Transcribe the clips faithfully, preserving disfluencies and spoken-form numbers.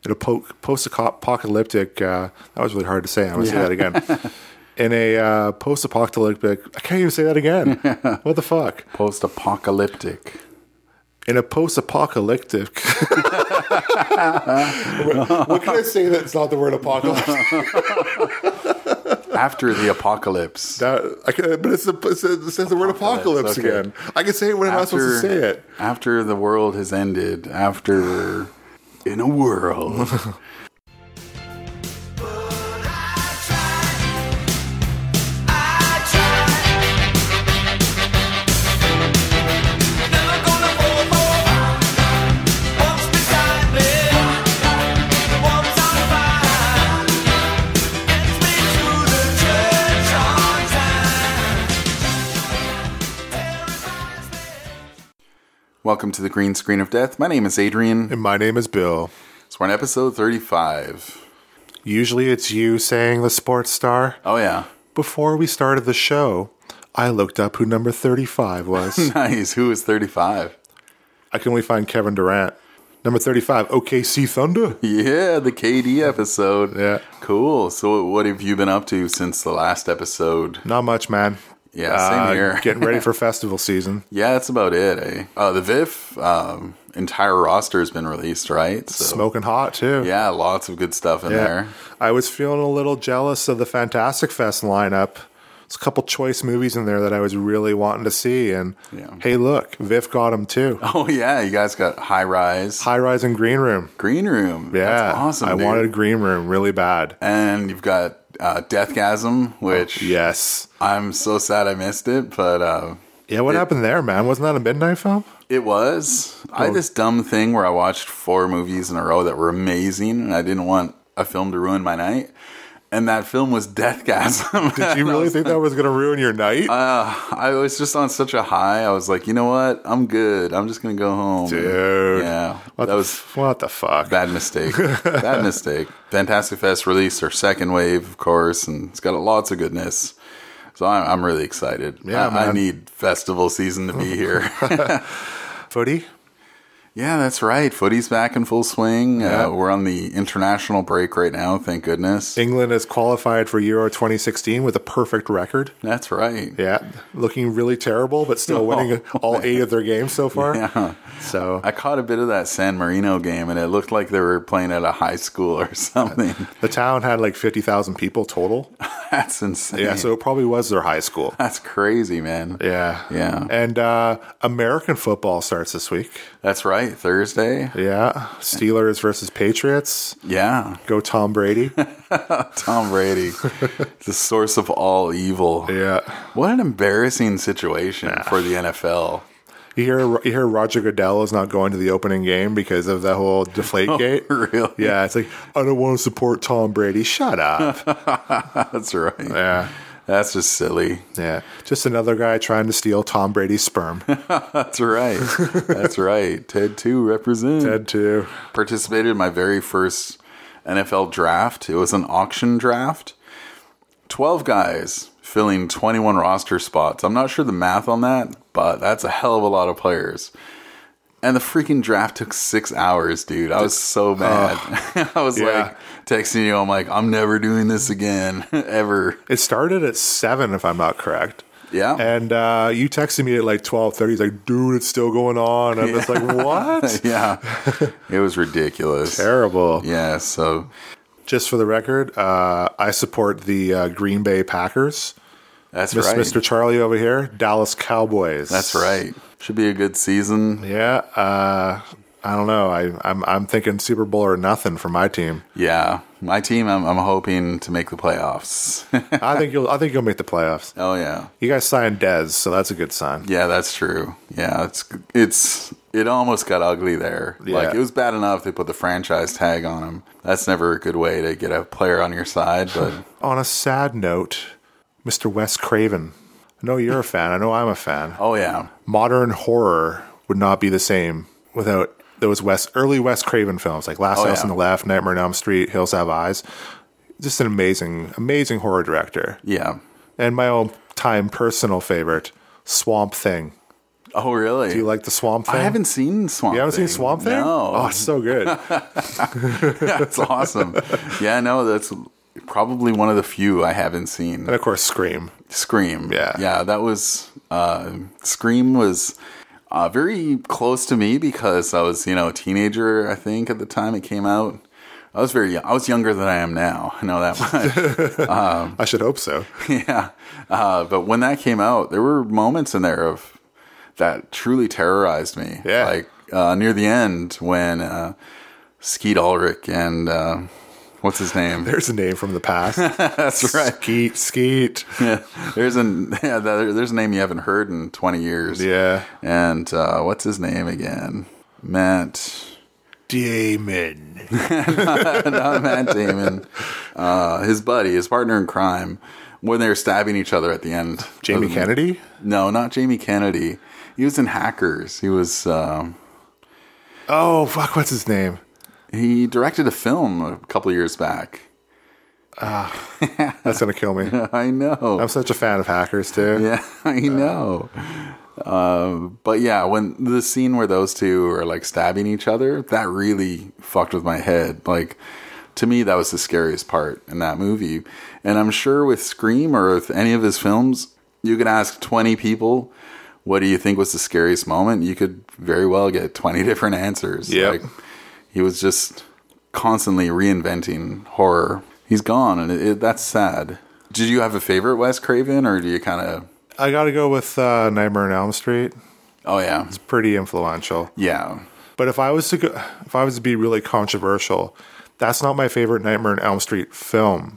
in a po- post-apocalyptic, uh, that was really hard to say. I'm going to yeah. say that again. In a uh, post-apocalyptic, I can't even say that again. What the fuck? Post-apocalyptic. In a post-apocalyptic. What can I say that's not the word apocalypse? After the apocalypse. That, I can, but it's the, it's the, it says the word apocalypse okay. again. I can say it when I'm not supposed to say it. After the world has ended. After... In a world. Welcome to the Green Screen of Death. My name is Adrian. And my name is Bill. So we're on episode thirty-five. Usually it's you saying the sports star. Oh, yeah. Before we started the show, I looked up who number thirty-five was. Nice. Who is thirty-five? I can only find Kevin Durant. Number thirty-five, O K C Thunder. Yeah, the K D episode. Yeah. Cool. So what have you been up to since the last episode? Not much, man. Yeah, same uh, here. Getting ready for festival season. Yeah, that's about it, eh? Uh, the V I F um, entire roster has been released, right? So, smoking hot, too. Yeah, lots of good stuff in yeah. there. I was feeling a little jealous of the Fantastic Fest lineup. There's a couple choice movies in there that I was really wanting to see. And, yeah. hey, look, V I F got them, too. Oh, yeah, you guys got High Rise. High Rise and Green Room. Green Room. Yeah. That's awesome, I dude. wanted Green Room really bad. And you've got uh, Deathgasm, which... Oh, yes. I'm so sad I missed it, but... Uh, yeah, what it, happened there, man? Wasn't that a midnight film? It was. Oh. I had this dumb thing where I watched four movies in a row that were amazing, and I didn't want a film to ruin my night. And that film was Deathgasm. Did you really think that was going to ruin your night? Uh, I was just on such a high. I was like, you know what? I'm good. I'm just going to go home. Dude. Yeah. What that the, was what the fuck? Bad mistake. Bad mistake. Fantastic Fest released their second wave, of course, and it's got lots of goodness. So I'm, I'm really excited. Yeah, I, man. I need festival season to be here. Footy? Yeah, that's right. Footy's back in full swing. Yeah. Uh, we're on the international break right now, thank goodness. England has qualified for Euro twenty sixteen with a perfect record. That's right. Yeah, looking really terrible, but still winning all eight of their games so far. Yeah. So I caught a bit of that San Marino game, and it looked like they were playing at a high school or something. The town had like fifty thousand people total. That's insane. Yeah, so it probably was their high school. That's crazy, man. Yeah. Yeah. And uh, American football starts this week. That's right. Thursday. Yeah. Steelers versus Patriots. Yeah. Go Tom Brady. Tom Brady. The source of all evil. Yeah. What an embarrassing situation yeah. for the N F L. You hear, you hear Roger Goodell is not going to the opening game because of the whole Deflategate? Oh, really? Yeah, it's like, I don't want to support Tom Brady. Shut up. That's right. Yeah. That's just silly. Yeah. Just another guy trying to steal Tom Brady's sperm. That's right. That's right. Ted two represent. Ted two. Participated in my very first N F L draft. It was an auction draft. twelve guys filling twenty-one roster spots. I'm not sure the math on that, but that's a hell of a lot of players. And the freaking draft took six hours, dude. I was so mad. Uh, I was yeah. like texting you. I'm like, I'm never doing this again, ever. It started at seven, if I'm not correct. Yeah. And uh, you texted me at like twelve thirty. He's like, dude, it's still going on. I'm yeah. just like, what? Yeah. It was ridiculous. Terrible. Yeah. So, just for the record, uh, I support the uh, Green Bay Packers. That's Miss, right. Mister Charlie over here, Dallas Cowboys. That's right. Should be a good season. Yeah. Uh, I don't know. I, I'm I'm thinking Super Bowl or nothing for my team. Yeah, my team. I'm, I'm hoping to make the playoffs. I think you'll. I think you'll make the playoffs. Oh yeah. You guys signed Dez, so that's a good sign. Yeah, that's true. Yeah, it's it's it almost got ugly there. Yeah. Like it was bad enough they put the franchise tag on him. That's never a good way to get a player on your side. But on a sad note, Mister Wes Craven. I know you're a fan. I know I'm a fan. Oh yeah. Modern horror would not be the same without those Wes early Wes Craven films like Last oh, House yeah. on the Left, Nightmare on Elm Street, Hills Have Eyes. Just an amazing, amazing horror director. Yeah. And my own time personal favorite, Swamp Thing. Oh, really? Do you like the Swamp Thing? I haven't seen Swamp Thing. You haven't Thing. seen Swamp Thing? No. Oh, it's so good. That's awesome. Yeah, no, that's probably one of the few I haven't seen. And of course, Scream. Scream. Yeah. Yeah, that was, uh, Scream was uh, very close to me because I was, you know, a teenager, I think, at the time it came out. I was very young. I was younger than I am now. I know that much. um, I should hope so. Yeah. Uh, but when that came out, there were moments in there of that truly terrorized me. Yeah. Like uh, near the end when uh, Skeet Ulrich and uh, what's his name? There's a name from the past. That's right. Skeet, Skeet. Yeah. There's a yeah, there's a name you haven't heard in twenty years. Yeah. And uh, what's his name again? Matt Damon. not, not Matt Damon. Uh, his buddy, his partner in crime, when they were stabbing each other at the end. Jamie the, Kennedy? No, not Jamie Kennedy. He was in Hackers. He was. Um, oh, fuck, what's his name? He directed a film a couple of years back. Ah, that's going to kill me. I know. I'm such a fan of Hackers, too. Yeah, I know. Uh, but yeah, when the scene where those two are like stabbing each other, that really fucked with my head. Like, to me, that was the scariest part in that movie. And I'm sure with Scream or with any of his films, you could ask twenty people, what do you think was the scariest moment? You could very well get twenty different answers. Yep. Like, he was just constantly reinventing horror. He's gone, and it, it, that's sad. Did you have a favorite Wes Craven, or do you kind of... I got to go with uh, Nightmare on Elm Street. Oh, yeah. It's pretty influential. Yeah. But if I was to go, if I was to be really controversial, that's not my favorite Nightmare on Elm Street film.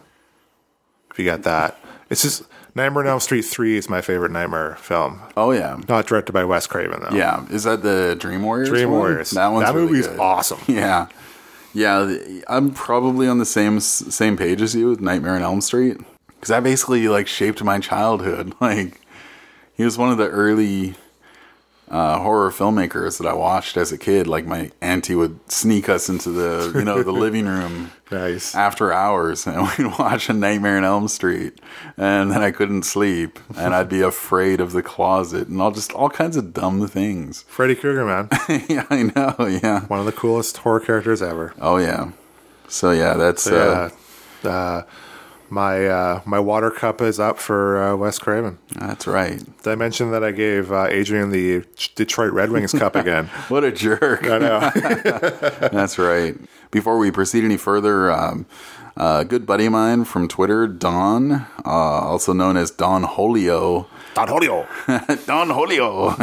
If you get that. It's just Nightmare on Elm Street three is my favorite Nightmare film. Oh, yeah. Not directed by Wes Craven, though. Yeah. Is that the Dream Warriors Dream one? Warriors. That one's That really movie's good. awesome. Yeah. Yeah. I'm probably on the same same page as you with Nightmare on Elm Street. Because that basically, like, shaped my childhood. Like, he was one of the early uh, horror filmmakers that I watched as a kid. Like, my auntie would sneak us into the, you know, the living room Nice. after hours, and we'd watch A Nightmare on Elm Street, and then I couldn't sleep, and I'd be afraid of the closet, and all just all kinds of dumb things. Freddy Krueger, man. Yeah, I know. Yeah. One of the coolest horror characters ever. Oh yeah. So yeah, that's So, uh, yeah. Uh, my uh, my water cup is up for uh, Wes Craven. that's right. Did I mention that I gave uh, Adrian the Detroit Red Wings cup again? What a jerk. I know. That's right. Before we proceed any further, um, a good buddy of mine from Twitter, Don, uh, also known as Don Holio. Don Holio. Don Holio.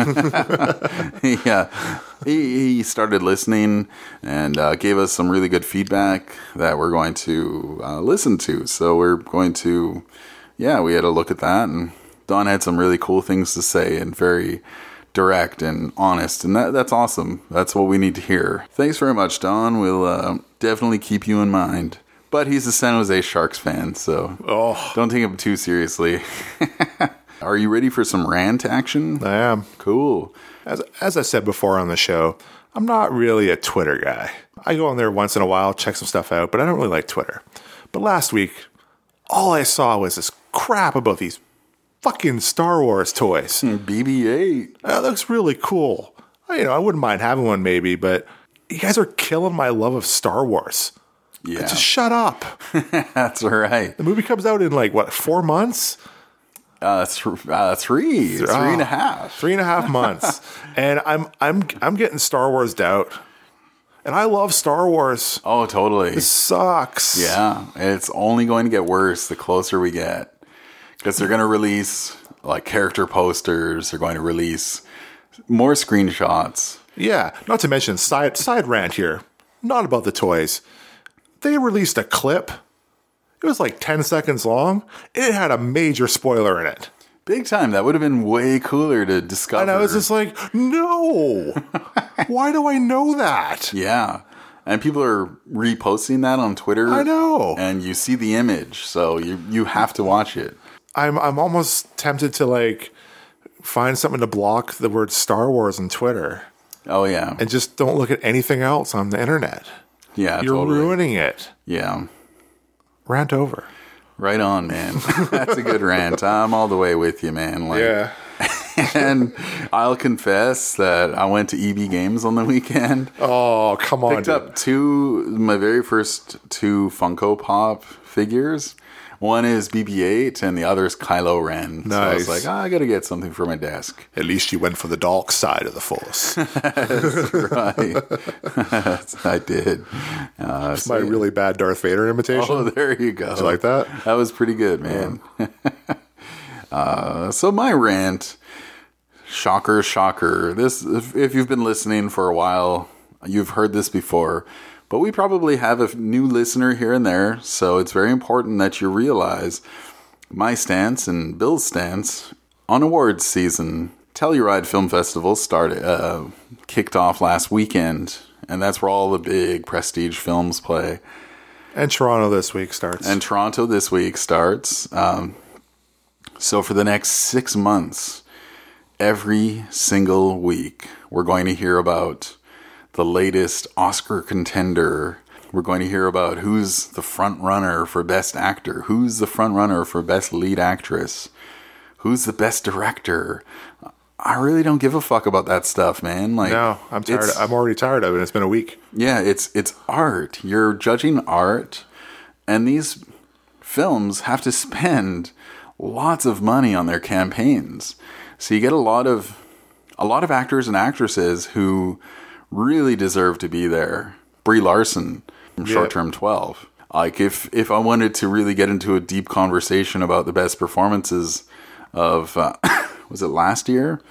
Yeah. He, he started listening and uh, gave us some really good feedback that we're going to uh, listen to. So we're going to, yeah, we had a look at that. And Don had some really cool things to say and very direct and honest. And that, that's awesome. That's what we need to hear. Thanks very much, Don. We'll uh, definitely keep you in mind. But he's a San Jose Sharks fan, so Oh. don't take him too seriously. Are you ready for some rant action? I am. Cool. As as I said before on the show, I'm not really a Twitter guy. I go on there once in a while, check some stuff out, but I don't really like Twitter. But last week, all I saw was this crap about these fucking Star Wars toys. B B eight. That looks really cool. I, you know, I wouldn't mind having one maybe, but you guys are killing my love of Star Wars. Yeah. Just shut up. That's right. The movie comes out in like, what, four months? Uh, th- uh, three. Three Oh, and a half. Three and a half months. And I'm I'm I'm getting Star Wars out. And I love Star Wars. Oh, totally. It sucks. Yeah. It's only going to get worse the closer we get. Because they're going to release like character posters. They're going to release more screenshots. Yeah. Not to mention, side side rant here. Not about the toys. They released a clip. It was like ten seconds long. It had a major spoiler in it. Big time. That would have been way cooler to discover. And I was just like, no. Why do I know that? Yeah. And people are reposting that on Twitter. I know. And you see the image, so you you have to watch it. I'm I'm almost tempted to like find something to block the word Star Wars on Twitter Oh, yeah. and just don't look at anything else on the internet. Yeah, You're totally. ruining it. Yeah. Rant over. Right on, man. That's a good rant. I'm all the way with you, man. Like, And I'll confess that I went to E B Games on the weekend. Oh, come on. Picked dude. up two, my very first two Funko Pop figures. One is B B eight and the other is Kylo Ren. Nice. So I was like, oh, I got to get something for my desk. At least you went for the dark side of the Force. Right. I did. Uh, My really bad Darth Vader imitation. Oh, there you go. Did you like that? That was pretty good, man. uh, so my rant, shocker, shocker. This, if, if you've been listening for a while, you've heard this before. But we probably have a new listener here and there, so it's very important that you realize my stance and Bill's stance on awards season. Telluride Film Festival started, uh, kicked off last weekend, and that's where all the big prestige films play. And Toronto this week starts. And Toronto this week starts. Um, so for the next six months, every single week, we're going to hear about the latest Oscar contender. We're going to hear about who's the front runner for Best Actor, who's the front runner for Best Lead Actress, who's the Best Director. I really don't give a fuck about that stuff, man. Like, no, I'm tired. it's- I'm already tired of it. It's been a week. Yeah, it's it's art. You're judging art, and these films have to spend lots of money on their campaigns. So you get a lot of a lot of actors and actresses who really deserve to be there. Brie Larson from Yeah. Short Term twelve. Like, if if I wanted to really get into a deep conversation about the best performances of uh, was it last year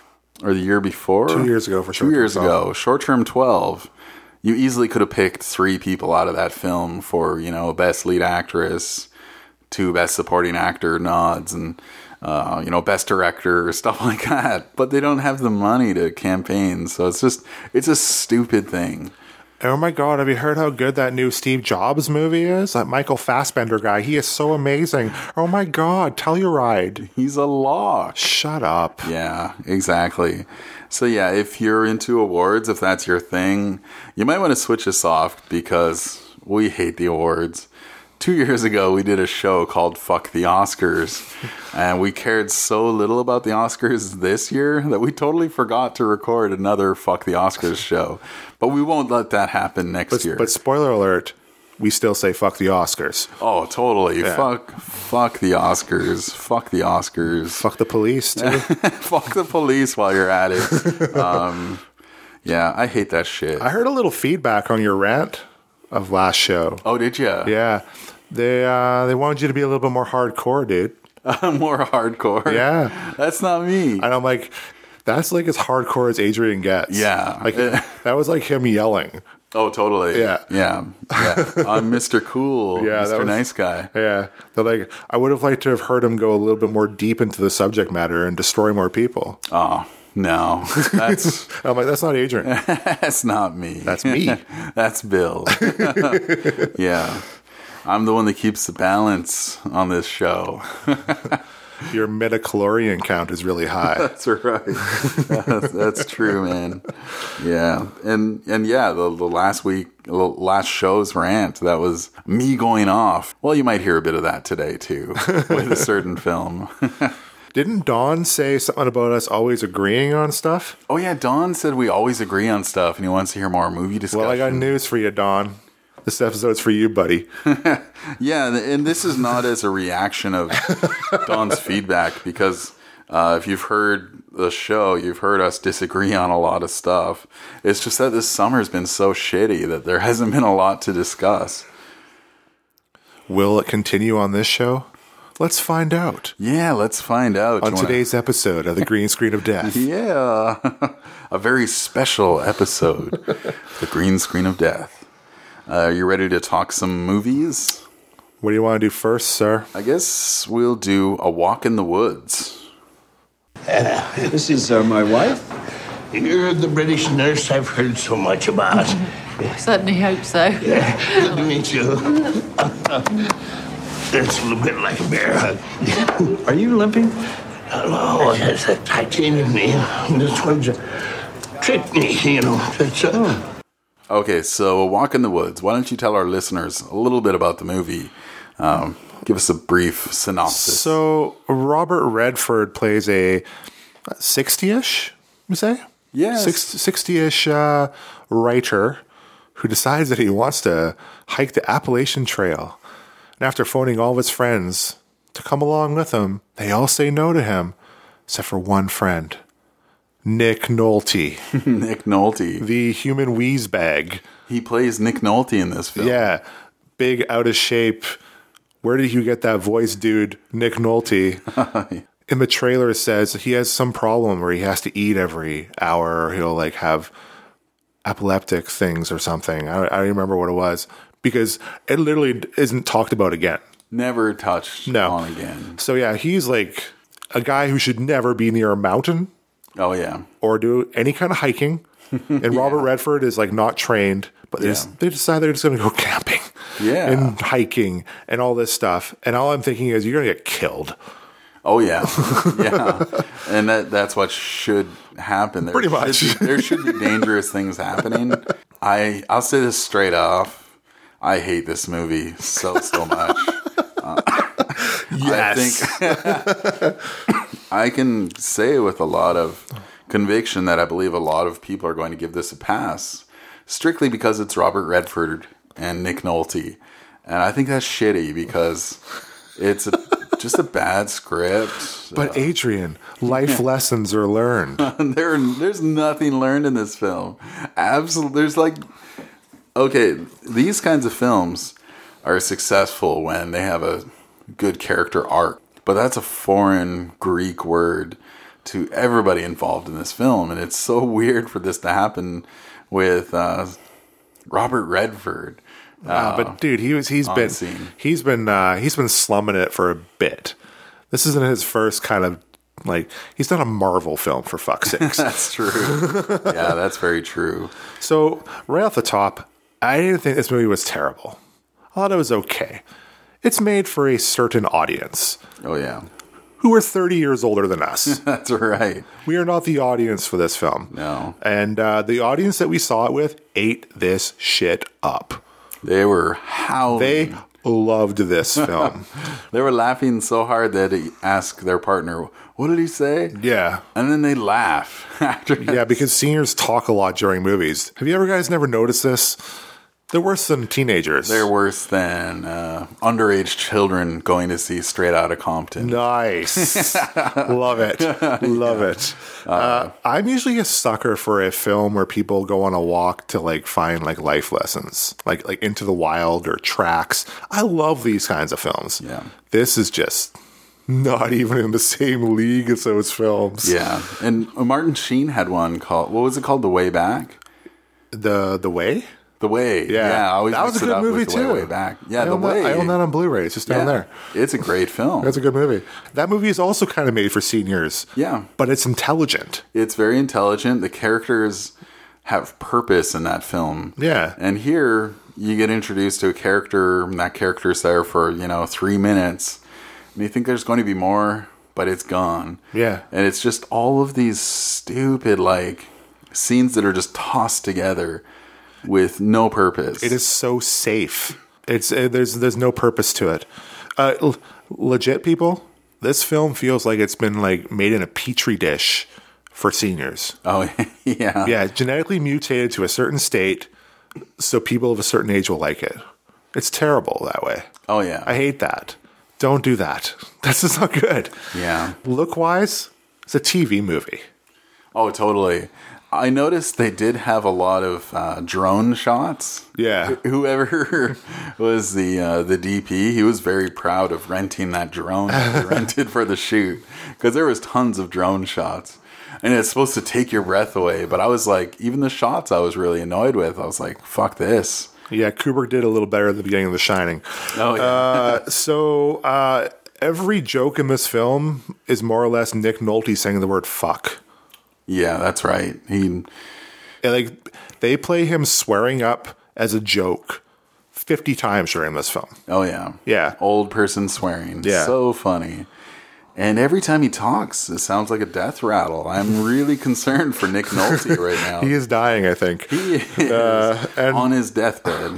or the year before? Two years ago for Two Short Term years twelve. ago, Short Term twelve. You easily could have picked three people out of that film for, you know, Best Lead Actress, two Best Supporting Actor nods, and uh, you know, Best Director, stuff like that. But they don't have the money to campaign, so it's just it's a stupid thing. Oh my God, have you heard how good that new Steve Jobs movie is? That Michael Fassbender guy, he is so amazing. Oh my God, Telluride. He's a lock. Shut up. Yeah, exactly. So yeah, if you're into awards, if that's your thing, you might want to switch us off because we hate the awards. Two years ago, we did a show called Fuck the Oscars, and we cared so little about the Oscars this year that we totally forgot to record another Fuck the Oscars show. But we won't let that happen next But, year. but spoiler alert, we still say fuck the Oscars. oh, totally. Yeah. Fuck, fuck the Oscars. Fuck the Oscars. Fuck the police, too. Fuck the police while you're at it. Um, yeah, I hate that shit. I heard a little feedback on your rant of last show. Oh, did you? Yeah. They uh, they wanted you to be a little bit more hardcore, dude. More hardcore. Yeah. That's not me. And I'm like, that's like as hardcore as Adrian gets. Yeah. Like, that was like him yelling. Oh, totally. Yeah. Yeah. Yeah. I'm Mister Cool. Yeah, that Mister was- Nice Guy. Yeah. They're like, I would have liked to have heard him go a little bit more deep into the subject matter and destroy more people. Oh, no. That's I'm like, that's not Adrian. that's not me. That's me. That's Bill. Yeah. I'm the one that keeps the balance on this show. Your midichlorian count is really high. That's right. that's, that's true, man. Yeah, and and yeah, the, the last week, the last show's rant, that was me going off. Well, you might hear a bit of that today too, with a certain film. Didn't Don say something about us always agreeing on stuff? Oh yeah, Don said we always agree on stuff, and he wants to hear more movie discussion. Well, I got news for you, Don. This episode's for you, buddy. Yeah, and this is not as a reaction of Don's feedback, because uh, if you've heard the show, you've heard us disagree on a lot of stuff. It's just that this summer's been so shitty that there hasn't been a lot to discuss. Will it continue on this show? Let's find out Yeah, let's find out. on You wanna- today's episode of The Green Screen of Death. Yeah, a very special episode, The Green Screen of Death. Uh, are you ready to talk some movies? What do you want to do first, sir? I guess we'll do A Walk in the Woods. This is uh, my wife. You're the British nurse I've heard so much about. I certainly hope so. Good to meet you. It's a little bit like a bear hug. Are you limping? No, it's a titanium knee. This one's a trick knee, you know. It's a, Okay, so A Walk in the Woods. Why don't you tell our listeners a little bit about the movie? Um, give us a brief synopsis. So, Robert Redford plays a sixty-ish, you say? Yes. sixty-ish uh, writer who decides that he wants to hike the Appalachian Trail. And after phoning all of his friends to come along with him, they all say no to him, except for one friend, Nick Nolte. Nick Nolte. The human wheeze bag. He plays Nick Nolte in this film. Yeah. Big, out of shape. Where did you get that voice, dude? Nick Nolte. In the trailer, it says he has some problem where he has to eat every hour, or he'll like have epileptic things or something. I, I don't remember what it was, because it literally isn't talked about again. Never touched No. on again. So yeah, he's like a guy who should never be near a mountain Oh, yeah. or do any kind of hiking. And Robert Redford is like not trained, but they, Yeah. just, they decide they're just going to go camping Yeah. and hiking and all this stuff. And all I'm thinking is, you're going to get killed. Oh, yeah. Yeah. And that that's what should happen. There Pretty should much. be- there should be dangerous things happening. I, I'll say this straight off. I hate this movie so, so much. Uh, Yes. I think I can say with a lot of conviction that I believe a lot of people are going to give this a pass, strictly because it's Robert Redford and Nick Nolte. And I think that's shitty because it's a, just a bad script. But Adrian, life lessons are learned. there, there's nothing learned in this film. Absolutely, there's like, okay, these kinds of films are successful when they have a good character arc, but that's a foreign Greek word to everybody involved in this film, and it's so weird for this to happen with uh, Robert Redford. Uh, but dude, he was he's on been scene. he's been uh, he's been slumming it for a bit. This isn't his first kind of like he's done a Marvel film, for fuck's sakes. That's true. Yeah, that's very true. So right off the top, I didn't think this movie was terrible. I thought it was okay. It's made for a certain audience Oh yeah, who are thirty years older than us. that's right. We are not the audience for this film. No. And uh, the audience that we saw it with ate this shit up. They were howling. They loved this film. They were laughing so hard that they asked their partner, "What did he say?" Yeah. And then they laugh after. Yeah, because seniors talk a lot during movies. Have you ever guys never noticed this? They're worse than teenagers. They're worse than uh, underage children going to see Straight Outta Compton. Nice. Love it. Love it. Uh, I'm usually a sucker for a film where people go on a walk to like find like life lessons, like like Into the Wild or Tracks. I love these kinds of films. Yeah. This is just not even in the same league as those films. Yeah, and Martin Sheen had one called, what was it called? The Way Back? The The Way? The Way. Yeah. Yeah, I always That was mix a it good up movie with The Way, too. Way Back. Yeah, I The own Way. That, I own that on Blu-ray. It's just down Yeah. there. It's a great film. That's a good movie. That movie is also kind of made for seniors. Yeah. But it's intelligent. It's very intelligent. The characters have purpose in that film. Yeah. And here you get introduced to a character, and that character's there for, you know, three minutes. And you think there's going to be more, but it's gone. Yeah. And it's just all of these stupid, like, scenes that are just tossed together with no purpose. It is so safe. It's uh, there's there's no purpose to it. Uh, l- legit people, this film feels like it's been like made in a petri dish for seniors. Oh, yeah. Yeah, genetically mutated to a certain state, so people of a certain age will like it. It's terrible that way. Oh, yeah. I hate that. Don't do that. That's just not good. Yeah. Look wise, it's a T V movie. Oh, totally. I noticed they did have a lot of uh, drone shots. Yeah. Whoever was the uh, the D P, he was very proud of renting that drone that he rented for the shoot, because there was tons of drone shots, and it's supposed to take your breath away. But I was like, even the shots I was really annoyed with. I was like, fuck this. Yeah, Kubrick did a little better at the beginning of The Shining. Oh yeah. Uh, so uh, every joke in this film is more or less Nick Nolte saying the word fuck. Yeah, that's right. He And, like they play him swearing up as a joke fifty times during this film. Oh yeah. Yeah. Old person swearing. Yeah. So funny. And every time he talks, it sounds like a death rattle. I'm really concerned for Nick Nolte right now. He is dying, I think. He is Uh, and- on his deathbed.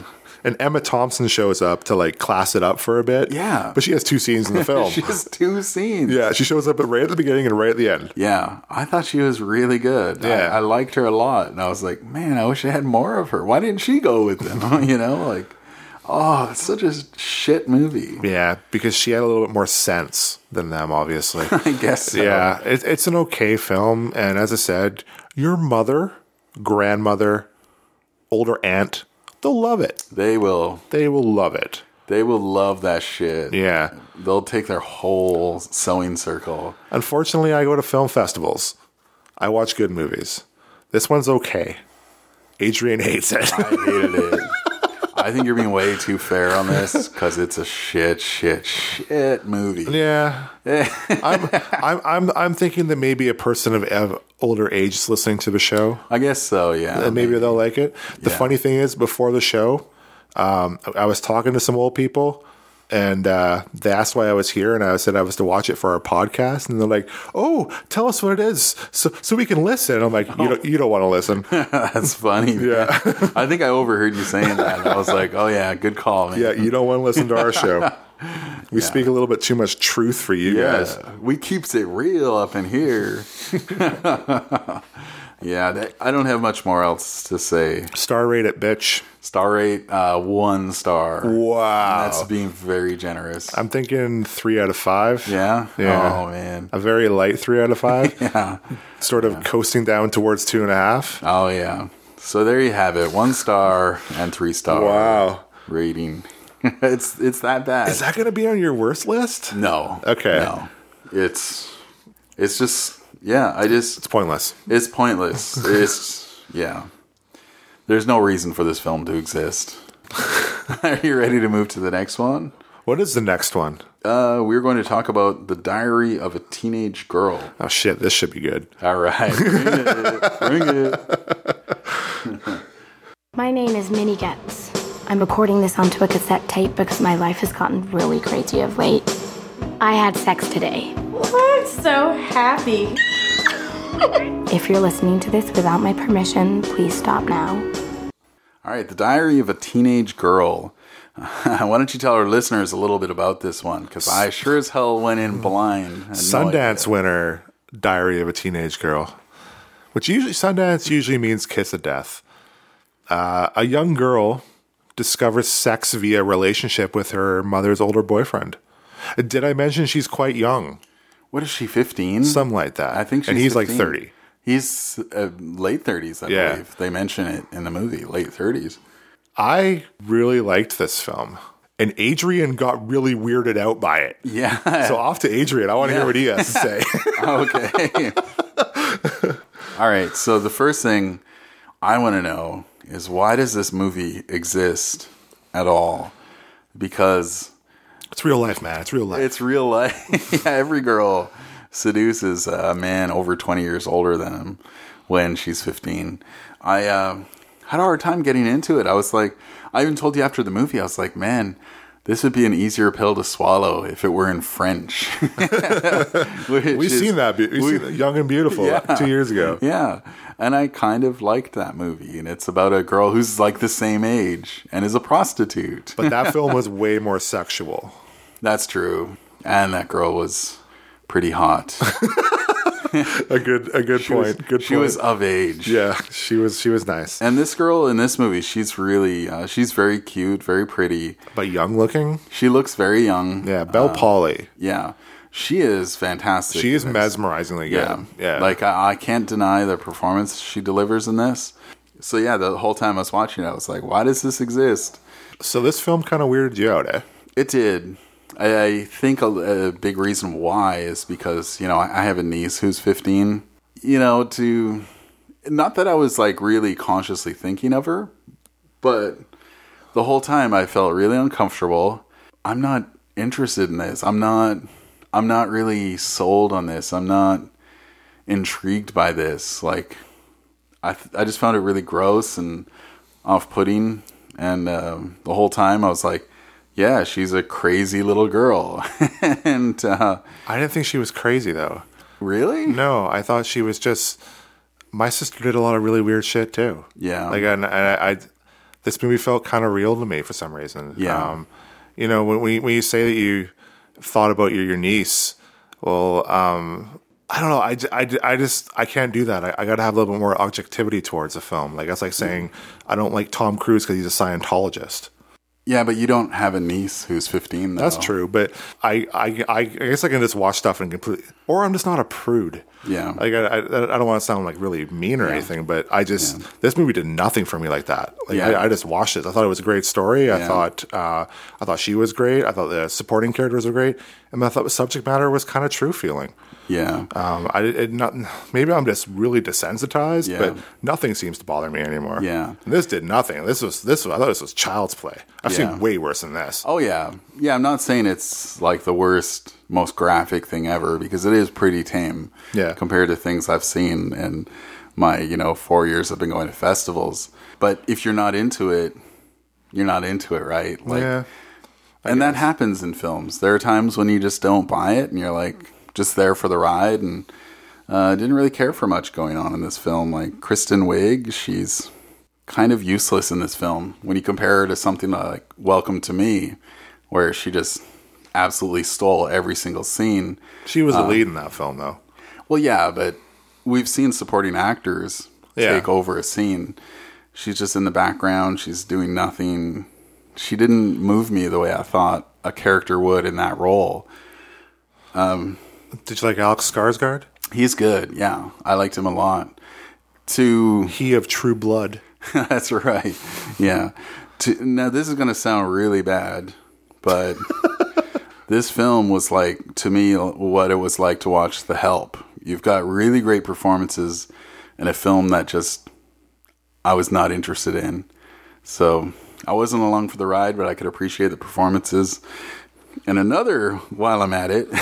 And Emma Thompson shows up to like class it up for a bit. Yeah. But she has two scenes in the film. She has two scenes. Yeah, she shows up at right at the beginning and right at the end. Yeah, I thought she was really good. Yeah. I, I liked her a lot. And I was like, man, I wish I had more of her. Why didn't she go with them? You know, like, oh, it's such a shit movie. Yeah, because she had a little bit more sense than them, obviously. I guess so. Yeah, it, it's an okay film. And as I said, your mother, grandmother, older aunt, they'll love it. They will. They will love it. They will love that shit. Yeah. They'll take their whole sewing circle. Unfortunately, I go to film festivals. I watch good movies. This one's okay. Adrian hates it. I hated it. I think you're being way too fair on this because it's a shit, shit, shit movie. Yeah. I'm, I'm, I'm, I'm thinking that maybe a person of, of older age is listening to the show. I guess so, yeah. And maybe, maybe they'll like it. The Yeah. funny thing is, before the show, um, I was talking to some old people, and uh, they asked why I was here, and I said I was to watch it for our podcast, and they're like, "Oh, tell us what it is, so so we can listen." And I'm like, "You don't, you don't want to listen." That's funny. Yeah. I think I overheard you saying that. And I was like, oh, yeah, good call, man. Yeah, you don't want to listen to our show. We Yeah. speak a little bit too much truth for you guys. Yeah, we keeps it real up in here. Yeah, that, I don't have much more else to say. Star rate it, bitch. Star rate, uh, one star. Wow. That's being very generous. I'm thinking three out of five. Yeah? Yeah. Oh, man. A very light three out of five. Yeah. Sort of coasting down towards two and a half. Oh, yeah. So there you have it. One star and three star Wow. rating. it's it's that bad. Is that going to be on your worst list? No. Okay. No. It's it's just yeah, I just It's pointless. it's pointless. It's yeah. There's no reason for this film to exist. Are you ready to move to the next one? What is the next one? Uh, we're going to talk about The Diary of a Teenage Girl. Oh, shit. This should be good. All right. Bring it. Bring it. My name is Minnie Getz. I'm recording this onto a cassette tape because my life has gotten really crazy of late. I had sex today. I'm so happy. If you're listening to this without my permission, please stop now. All right, The Diary of a Teenage Girl. Why don't you tell our listeners a little bit about this one? Because I sure as hell went in blind. Had no Sundance idea. winner, Diary of a Teenage Girl. Which usually, Sundance usually means kiss of death. Uh, a young girl discovers sex via relationship with her mother's older boyfriend. Did I mention she's quite young? What is she, fifteen? Something like that. I think she's And he's fifteen. like thirty. He's uh, late thirties, I Yeah. believe. They mention it in the movie, late thirties. I really liked this film. And Adrian got really weirded out by it. Yeah. So off to Adrian. I want to Yeah. hear what he has to say. Okay. All right. So the first thing I want to know is why does this movie exist at all? Because It's real life, man. It's real life. it's real life. Yeah, every girl seduces a man over twenty years older than him when she's fifteen. I uh, had a hard time getting into it. I was like, I even told you after the movie, I was like, man, this would be an easier pill to swallow if it were in French. We've seen that. We've we- seen Young and Beautiful Yeah. two years ago. Yeah. And I kind of liked that movie. And it's about a girl who's like the same age and is a prostitute. But that film was way more sexual. That's true. And that girl was pretty hot. A good, a good She point. was, good she point. was of age. Yeah, she was. She was nice, And this girl in this movie, she's really, uh, she's very cute, very pretty. but young looking. She looks very young. Yeah, Belle Polly. Yeah. She is fantastic. She is in this. mesmerizingly good. Yeah. Yeah, Like, I, I can't deny the performance she delivers in this. So, yeah, the whole time I was watching it, I was like, why does this exist? so this film kind of weirded you out, eh? It did. I, I think a, a big reason why is because, you know, I, I have a niece who's fifteen. You know, to... Not that I was, like, really consciously thinking of her, but the whole time I felt really uncomfortable. I'm not interested in this. I'm not... I'm not really sold on this. I'm not intrigued by this. Like, I th- I just found it really gross and off-putting. And um, the whole time I was like, yeah, she's a crazy little girl. and uh, I didn't think she was crazy though. really? No, I thought she was just. My sister did a lot of really weird shit too. Yeah. like and I, I, this movie felt kind of real to me for some reason. Yeah. Um, you know, when, when, you, when you say that you thought about your, your niece, well, um, I don't know. I, I, I just, I can't do that. I, I got to have a little bit more objectivity towards the film. Like, that's like saying I don't like Tom Cruise because he's a Scientologist. Yeah, but you don't have a niece who's fifteen, though. That's true, but I, I, I guess I can just watch stuff and completely, or I'm just not a prude. Yeah. Like, I, I, I don't want to sound like really mean or Yeah. anything, but I just, Yeah. this movie did nothing for me like that. Like, Yeah. I, I just watched it. I thought it was a great story. I Yeah. thought, uh, I thought she was great. I thought the supporting characters were great. And I thought the subject matter was kind of true feeling. Yeah. Um, I it not maybe I'm just really desensitized, Yeah. but nothing seems to bother me anymore. Yeah. And this did nothing. This was this was I thought this was child's play. I've Yeah. seen way worse than this. Oh, yeah. Yeah, I'm not saying it's like the worst, most graphic thing ever, because it is pretty tame Yeah. compared to things I've seen in my, you know, four years I've been going to festivals. But if you're not into it, you're not into it, right? Like, yeah. and that happens in films. There are times when you just don't buy it and you're like just there for the ride, and uh, didn't really care for much going on in this film. Like Kristen Wiig, she's kind of useless in this film when you compare her to something like Welcome to Me, where she just absolutely stole every single scene. She was the lead in that film, though. Well, yeah, but we've seen supporting actors Yeah. take over a scene. She's just in the background. She's doing nothing. She didn't move me the way I thought a character would in that role. Did you like Alex Skarsgård? He's good, yeah. I liked him a lot. To He of True Blood. That's right. Yeah. To, now, this is going to sound really bad, but this film was like, to me, what it was like to watch The Help. You've got really great performances in a film that just I was not interested in. So I wasn't along for the ride, but I could appreciate the performances. And another, while I'm at it,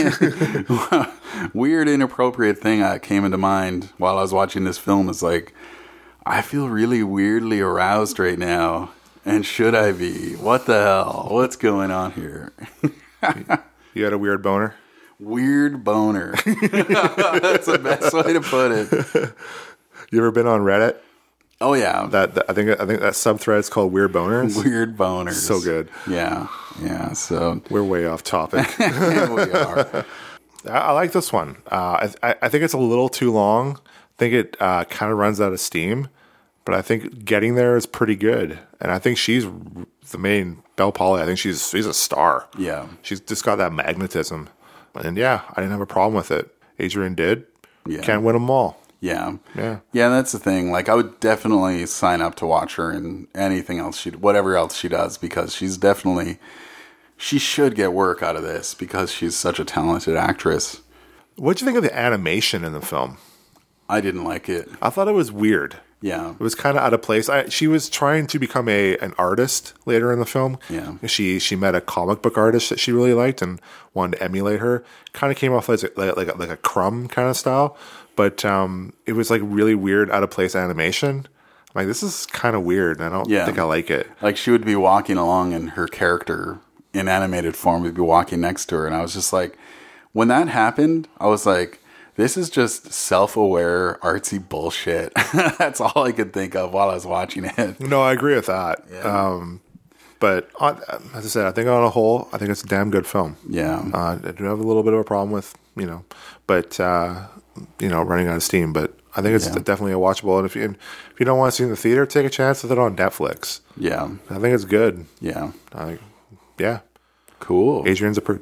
weird, inappropriate thing that came into mind while I was watching this film is like, I feel really weirdly aroused right now. And should I be? What the hell? What's going on here? You had a weird boner? Weird boner. That's the best way to put it. You ever been on Reddit? Oh, yeah. That, that I think I think that subthread's called Weird Boners. Weird boners. So good. Yeah. Yeah. So We're way off topic. we are. I, I like this one. Uh, I, I think it's a little too long. I think it uh, kind of runs out of steam, but I think getting there is pretty good. And I think she's the main Belle Polly. I think she's she's a star. Yeah. She's just got that magnetism. And yeah, I didn't have a problem with it. Adrian did. Yeah. Can't win them all. Yeah. Yeah. Yeah, that's the thing. Like, I would definitely sign up to watch her in anything else she, whatever else she does, because she's definitely, she should get work out of this because she's such a talented actress. What'd you think of the animation in the film? I didn't like it. I thought it was weird. Yeah. It was kind of out of place. I, she was trying to become a an artist later in the film. Yeah. She she met a comic book artist that she really liked and wanted to emulate her. Kind of came off as like like a, like a Crumb kind of style, but um, it was like really weird, out of place animation. I'm like, this is kind of weird. And I don't Yeah. think I like it. Like, she would be walking along and her character in animated form would be walking next to her. And I was just like, when that happened, I was like, this is just self-aware, artsy bullshit. That's all I could think of while I was watching it. No, I agree with that. Yeah. Um, but on, as I said, I think on a whole, I think it's a damn good film. Yeah. Uh, I do have a little bit of a problem with, you know, but, uh, you know, running out of steam. But I think it's Yeah. definitely a watchable. And if you if you don't want to see it in the theater, take a chance with it on Netflix. Yeah. I think it's good. Yeah. I, yeah. Cool. Adrian's a prude.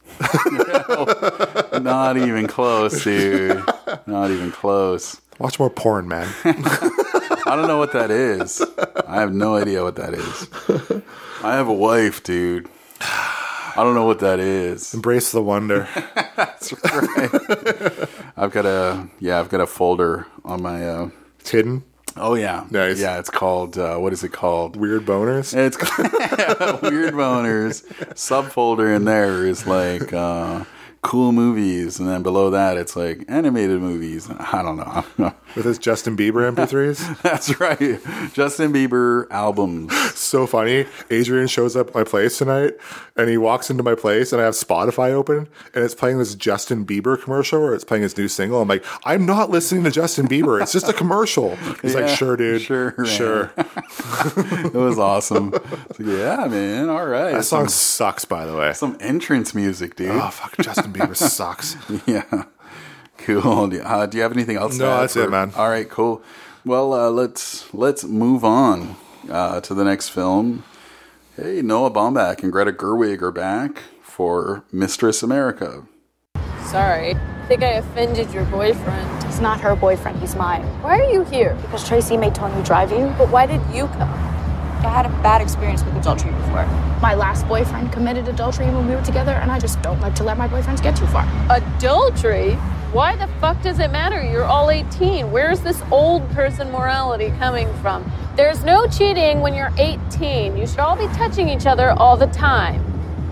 Not even close, dude. Not even close. Watch more porn, man. I don't know what that is. I have no idea what that is. I have a wife, dude. I don't know what that is. Embrace the wonder. That's right. I've got a yeah, I've got a folder on my. Uh, It's hidden. oh yeah, Nice. Yeah, it's called. Uh, what is it called? Weird boners. It's Weird Boners. Subfolder in there is like uh, cool movies, and then below that it's like animated movies. I don't know. with his Justin Bieber M P threes. That's right. Justin Bieber albums. So funny. Adrian shows up at my place tonight, and he walks into my place, and I have Spotify open, and it's playing this Justin Bieber commercial, or it's playing his new single. I'm like, I'm not listening to Justin Bieber. It's just a commercial. He's Yeah, like, sure, dude. Sure, man. Sure. It was awesome. It's like, yeah, man. All right. That song some, sucks, by the way. some entrance music, dude. Oh, fuck. Justin Bieber sucks. Yeah. Cool. Do you, uh, do you have anything else? No, to add that's it, man. All right, cool. Well, uh, let's let's move on uh, to the next film. Hey, Noah Baumbach and Greta Gerwig are back for Mistress America. Sorry. I think I offended your boyfriend. He's not her boyfriend, he's mine. Why are you here? Because Tracy made Tony drive you. But why did you come? I had a bad experience with adultery before. My last boyfriend committed adultery when we were together, and I just don't like to let my boyfriends get too far. Adultery? Why the fuck does it matter? You're all eighteen. Where's this old person morality coming from? There's no cheating when you're eighteen. You should all be touching each other all the time.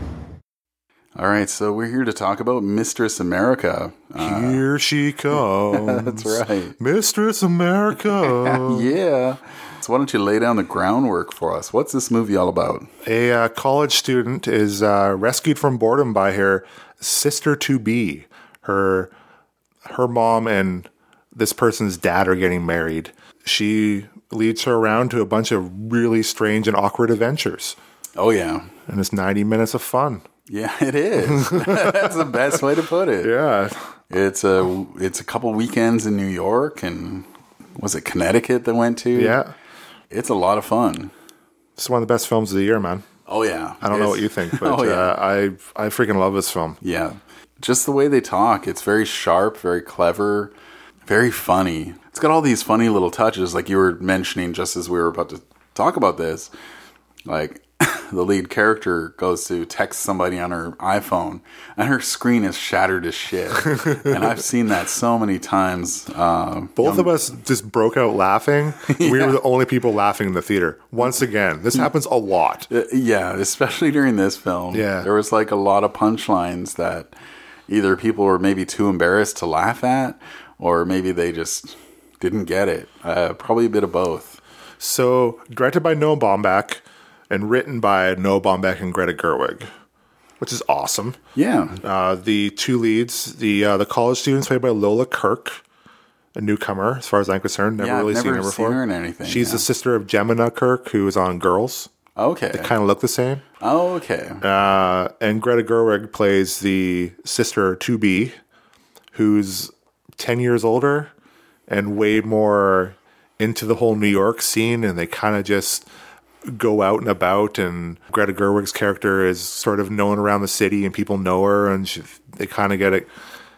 All right, so we're here to talk about Mistress America. Uh, Here she comes. that's right. Mistress America. Yeah. So why don't you lay down the groundwork for us? What's this movie all about? A uh, college student is uh, rescued from boredom by her sister-to-be. Her, her mom and this person's dad are getting married. She leads her around to a bunch of really strange and awkward adventures. Oh, yeah. And it's ninety minutes of fun. Yeah, it is. That's the best way to put it. Yeah. It's a it's a couple weekends in New York, and was it Connecticut they went to? Yeah. It's a lot of fun. It's one of the best films of the year, man. Oh yeah. I don't know It's- what you think, but oh, yeah. uh, I I freaking love this film. Yeah. Just the way they talk, it's very sharp, very clever, very funny. It's got all these funny little touches, like you were mentioning just as we were about to talk about this. Like, the lead character goes to text somebody on her iPhone, and her screen is shattered as shit. And I've seen that so many times. Uh, Both young- of us just broke out laughing. We were the only people laughing in the theater. Once again, this happens a lot. Uh, yeah, especially during this film. Yeah. There was like a lot of punchlines that either people were maybe too embarrassed to laugh at, or maybe they just didn't get it. Uh, probably a bit of both. So, directed by Noah Baumbach and written by Noah Baumbach and Greta Gerwig, which is awesome. Yeah. Uh, the two leads, the uh, the college students played by Lola Kirk, a newcomer as far as I'm concerned. Never Yeah, I've really seen never her seen before. her in anything, She's yeah. the sister of Gemina Kirk, who was on Girls. Okay. They kind of look the same. Oh, okay. Uh, and Greta Gerwig plays the sister to be, who's ten years older and way more into the whole New York scene, and they kind of just go out and about. And Greta Gerwig's character is sort of known around the city, and people know her, and she, they kind of get a,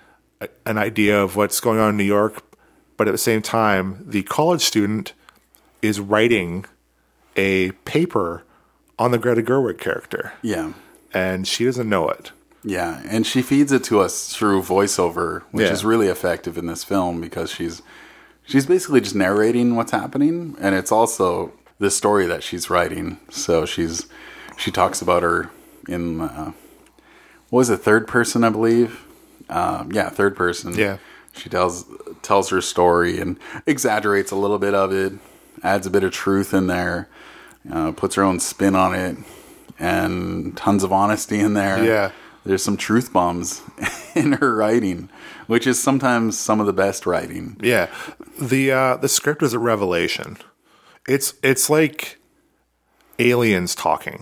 a, an idea of what's going on in New York. But at the same time, the college student is writing a paper on the Greta Gerwig character, Yeah. and she doesn't know it. Yeah, and she feeds it to us through voiceover, which Yeah. is really effective in this film because she's she's basically just narrating what's happening, and it's also the story that she's writing. So she's she talks about her in uh, what was it, third person, I believe. Um, yeah, third person. Yeah. She tells tells her story and exaggerates a little bit of it, adds a bit of truth in there, uh, puts her own spin on it, and tons of honesty in there. Yeah. There's some truth bombs in her writing, which is sometimes some of the best writing. Yeah, the uh, the script is a revelation. It's it's like aliens talking.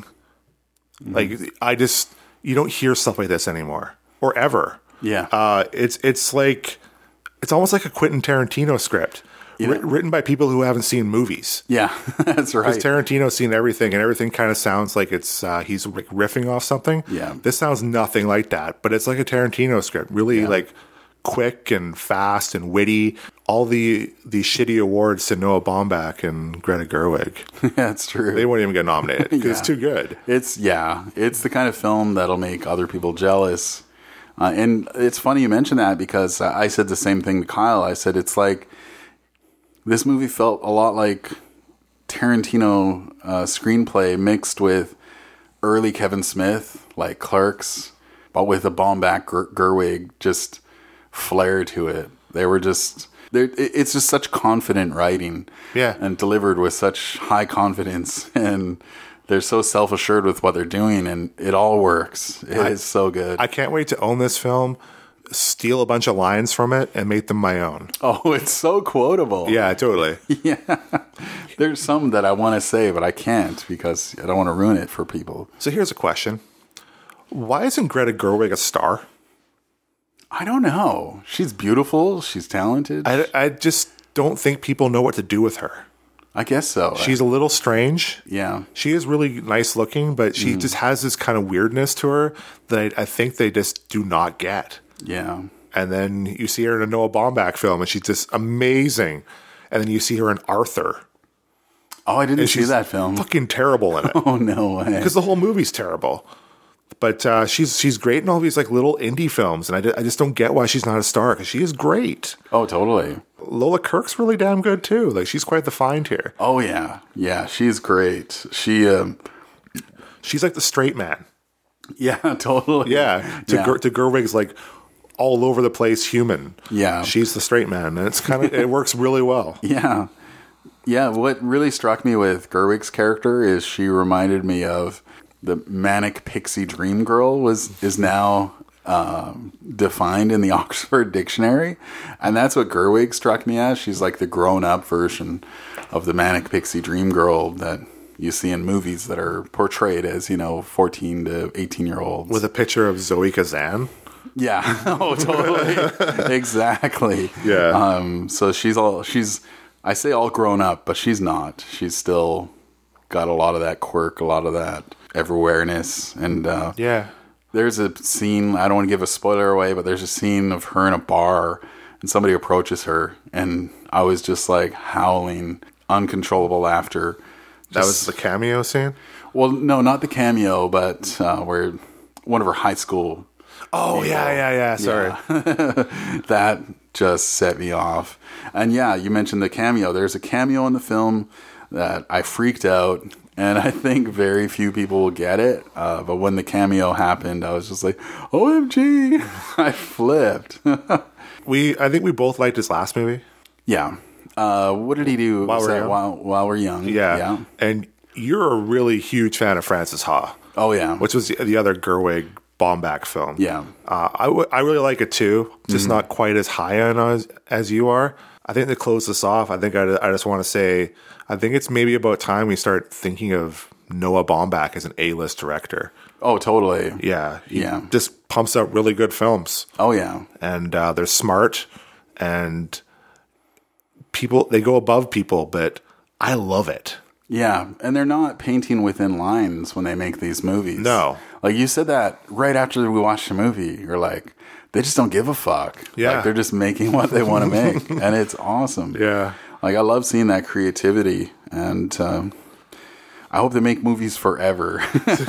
Like I just you don't hear stuff like this anymore or ever. Yeah. Uh, it's it's like it's almost like a Quentin Tarantino script, Yeah. writ- written by people who haven't seen movies. Yeah, that's right. Because Tarantino's seen everything, and everything kind of sounds like it's uh, he's like riffing off something. Yeah. This sounds nothing like that, but it's like a Tarantino script, really Yeah. like quick and fast and witty. All the the shitty awards to Noah Baumbach and Greta Gerwig. That's true. They won't even get nominated because it's Yeah. too good. It's yeah, it's the kind of film that'll make other people jealous. Uh, and it's funny you mention that because I said the same thing to Kyle. I said it's like this movie felt a lot like Tarantino uh, screenplay mixed with early Kevin Smith, like Clerks, but with a Baumbach Ger- Gerwig just flair to it. They were just There, it's just such confident writing. Yeah. And delivered with such high confidence. And they're so self-assured with what they're doing, and it all works. It I, is so good. I can't wait to own this film, steal a bunch of lines from it, and make them my own. Oh, it's so quotable. Yeah, totally. Yeah. There's some that I want to say, but I can't because I don't want to ruin it for people. So here's a question. Why isn't Greta Gerwig a star? I don't know. She's beautiful. She's talented. I, I just don't think people know what to do with her. I guess so. She's a little strange. Yeah. She is really nice looking, but she mm. just has this kind of weirdness to her that I, I think they just do not get. Yeah. And then you see her in a Noah Baumbach film, and she's just amazing. And then you see her in Arthur. Oh, I didn't and see she's that film. Fucking terrible in it. Oh, no way. Because the whole movie's terrible. But uh, she's she's great in all these like little indie films, and I, I just don't get why she's not a star, because she is great. Oh, totally. Lola Kirk's really damn good too. Like, she's quite the find here. Oh yeah, yeah, she's great. She um, she's like the straight man. Yeah, totally. Yeah, to yeah. Ger- to Gerwig's like all over the place human. Yeah, she's the straight man, and it's kind of it works really well. Yeah, yeah. What really struck me with Gerwig's character is she reminded me of the manic pixie dream girl. Was is now um, defined in the Oxford Dictionary, and that's what Gerwig struck me as. She's like the grown-up version of the manic pixie dream girl that you see in movies that are portrayed as, you know, fourteen to eighteen year olds with a picture of Zoe Kazan. Yeah. Oh, totally. Exactly. Yeah. Um. So she's all she's. I say all grown up, but she's not. She's still got a lot of that quirk, a lot of that everywhereness, and uh, yeah. There's a scene, I don't want to give a spoiler away, but there's a scene of her in a bar and somebody approaches her, and I was just like howling, uncontrollable laughter. Just, that was the cameo scene? Well, no, not the cameo, but uh, where one of her high school. Oh, people, yeah, yeah, yeah. Sorry. Yeah. That just set me off. And yeah, you mentioned the cameo. There's a cameo in the film that I freaked out. And I think very few people will get it. Uh, but when the cameo happened, I was just like, O M G. I flipped. we, I think we both liked his last movie. Yeah. Uh, what did he do while we're, young? While, while we're young? Yeah. yeah. And you're a really huge fan of Frances Ha. Oh, yeah. Which was the, the other Gerwig Baumbach film. Yeah. Uh, I, w- I really like it too. Just mm-hmm. not quite as high on as, as you are. I think to close this off, I think I, I just want to say, I think it's maybe about time we start thinking of Noah Baumbach as an A-list director. Oh, totally. Yeah. He yeah. just pumps out really good films. Oh, yeah. And uh, they're smart, and people, they go above people, but I love it. Yeah. And they're not painting within lines when they make these movies. No. Like you said that right after we watched the movie. You're like, they just don't give a fuck. Yeah. Like they're just making what they want to make. And it's awesome. Yeah. Like, I love seeing that creativity, and um, I hope they make movies forever.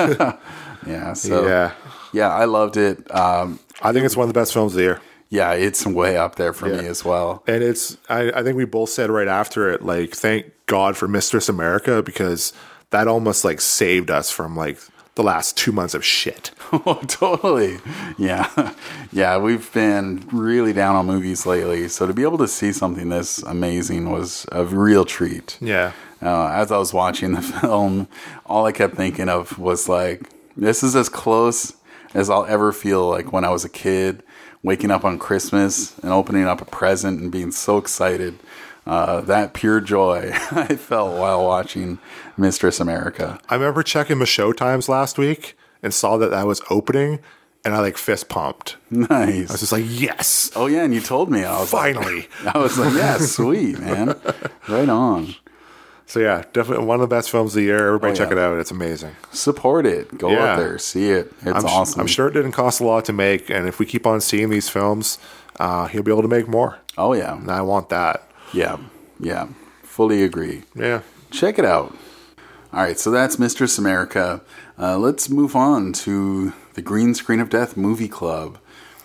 yeah, so, yeah. Yeah, I loved it. Um, I think it's one of the best films of the year. Yeah, it's way up there for yeah. me as well. And it's, I, I think we both said right after it, like, thank God for Mistress America, because that almost, like, saved us from, like, the last two months of shit. Oh, totally. Yeah. Yeah, we've been really down on movies lately. So to be able to see something this amazing was a real treat. Yeah. Uh, as I was watching the film, all I kept thinking of was like, this is as close as I'll ever feel like when I was a kid, waking up on Christmas and opening up a present and being so excited. Uh, that pure joy I felt while watching Mistress America. I remember checking the show times last week and saw that that was opening, and I like fist pumped. Nice. I was just like, yes. Oh yeah, and you told me. I was finally. Like, I was like, yeah, sweet, man. Right on. So yeah, definitely one of the best films of the year. Everybody oh, check yeah. it out. It's amazing. Support it. Go yeah. up there, see it. It's I'm awesome. Sh- I'm sure it didn't cost a lot to make, and if we keep on seeing these films, uh, he'll be able to make more. Oh yeah, and I want that. Yeah. Yeah, fully agree. Yeah. Check it out. All right, so that's Mistress America. Uh, let's move on to the Green Screen of Death Movie Club.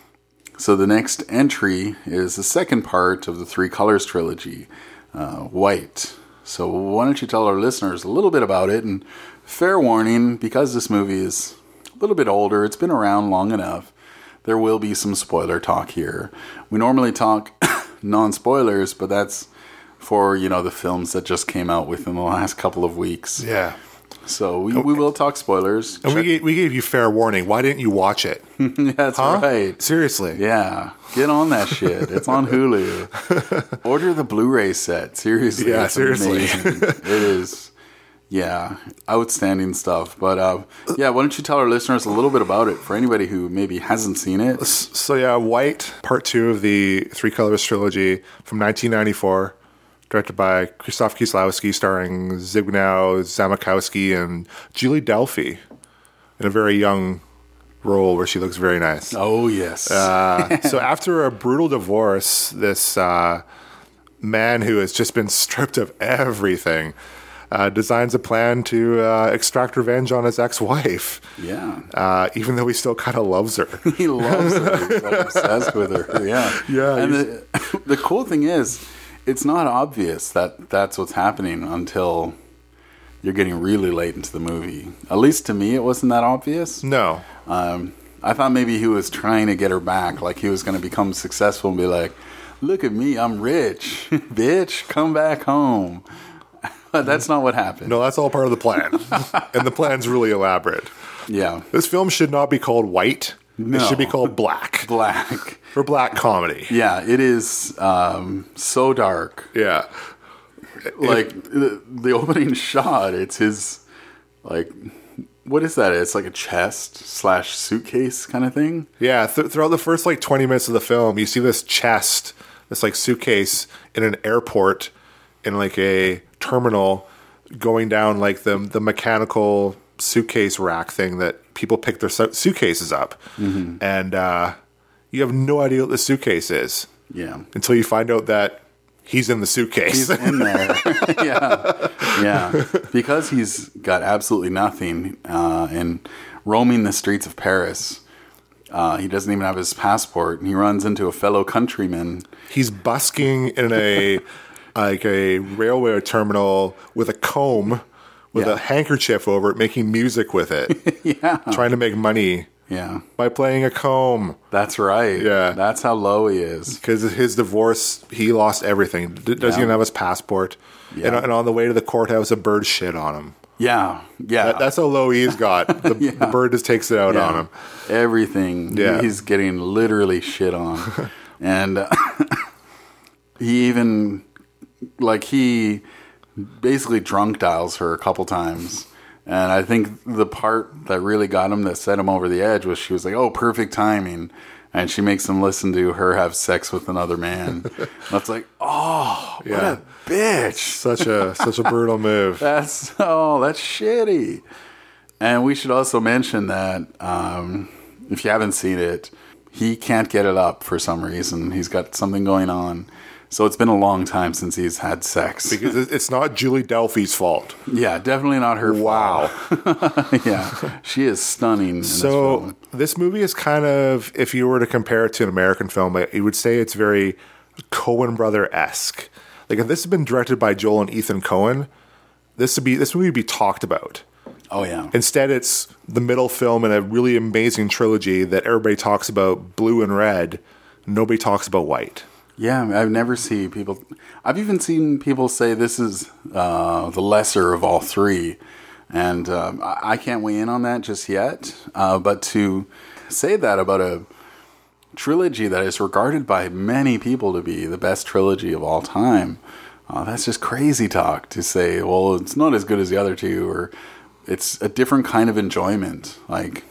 So the next entry is the second part of the Three Colors trilogy, uh, White. So why don't you tell our listeners a little bit about it? And fair warning, because this movie is a little bit older, it's been around long enough, there will be some spoiler talk here. We normally talk non-spoilers, but that's for, you know, the films that just came out within the last couple of weeks. Yeah. So we, we will talk spoilers. And we gave, we gave you fair warning. Why didn't you watch it? That's huh? right. Seriously. Yeah. Get on that shit. It's on Hulu. Order the Blu-ray set. Seriously. Yeah, it's seriously. amazing. It is. Yeah. Outstanding stuff. But uh, yeah, why don't you tell our listeners a little bit about it for anybody who maybe hasn't seen it? So yeah, White, part two of the Three Colors trilogy from nineteen ninety-four. Directed by Krzysztof Kieslowski, starring Zbigniew Zamachowski and Julie Delpy in a very young role where she looks very nice. Oh, yes. uh, so after a brutal divorce, this uh, man who has just been stripped of everything uh, designs a plan to uh, extract revenge on his ex-wife. Yeah. Uh, even though he still kind of loves her. He loves her. He's like obsessed with her. Yeah. Yeah. And the, the cool thing is, it's not obvious that that's what's happening until you're getting really late into the movie. At least to me, it wasn't that obvious. No. Um, I thought maybe he was trying to get her back, like he was going to become successful and be like, look at me, I'm rich. Bitch, come back home. But that's not what happened. No, that's all part of the plan. And the plan's really elaborate. Yeah. This film should not be called White. No. It should be called Black. Black. For black comedy. Yeah, it is um, so dark. Yeah. Like, the, the opening shot, it's his, like, what is that? It's like a chest slash suitcase kind of thing? Yeah, th- throughout the first, like, twenty minutes of the film, you see this chest, this, like, suitcase in an airport in, like, a terminal going down, like, the the mechanical suitcase rack thing that people pick their su- suitcases up. Mm-hmm. And, uh... you have no idea what the suitcase is. Yeah. Until you find out that he's in the suitcase. He's in there. yeah. Yeah. Because he's got absolutely nothing uh, and roaming the streets of Paris, uh, he doesn't even have his passport, and he runs into a fellow countryman. He's busking in a like a railway terminal with a comb, with yeah. a handkerchief over it, making music with it. Yeah. Trying to make money. Yeah. By playing a comb. That's right. Yeah. That's how low he is. Because his divorce, he lost everything. D- doesn't yeah. even have his passport. Yeah. And, and on the way to the courthouse, a bird shit on him. Yeah. Yeah. That, that's how low he's got. The, yeah. the bird just takes it out yeah. on him. Everything. Yeah. He's getting literally shit on. And uh, he even, like, he basically drunk dials her a couple times. And I think the part that really got him, that set him over the edge, was she was like, oh, perfect timing. And she makes him listen to her have sex with another man. That's like, oh, what yeah. a bitch. Such a such a brutal move. That's, oh, that's shitty. And we should also mention that um, if you haven't seen it, he can't get it up for some reason. He's got something going on. So it's been a long time since he's had sex. Because it's not Julie Delpy's fault. Yeah, definitely not her wow. fault. Yeah, she is stunning in so this film. This movie is kind of, if you were to compare it to an American film, you would say it's very Coen brother-esque. Like, if this had been directed by Joel and Ethan Coen, this would be this movie would be talked about. Oh, yeah. Instead, it's the middle film in a really amazing trilogy that everybody talks about, blue and red. Nobody talks about white. Yeah, I've never seen people... I've even seen people say this is uh, the lesser of all three. And um, I can't weigh in on that just yet. Uh, but to say that about a trilogy that is regarded by many people to be the best trilogy of all time, uh, that's just crazy talk to say, well, it's not as good as the other two, or it's a different kind of enjoyment. Like,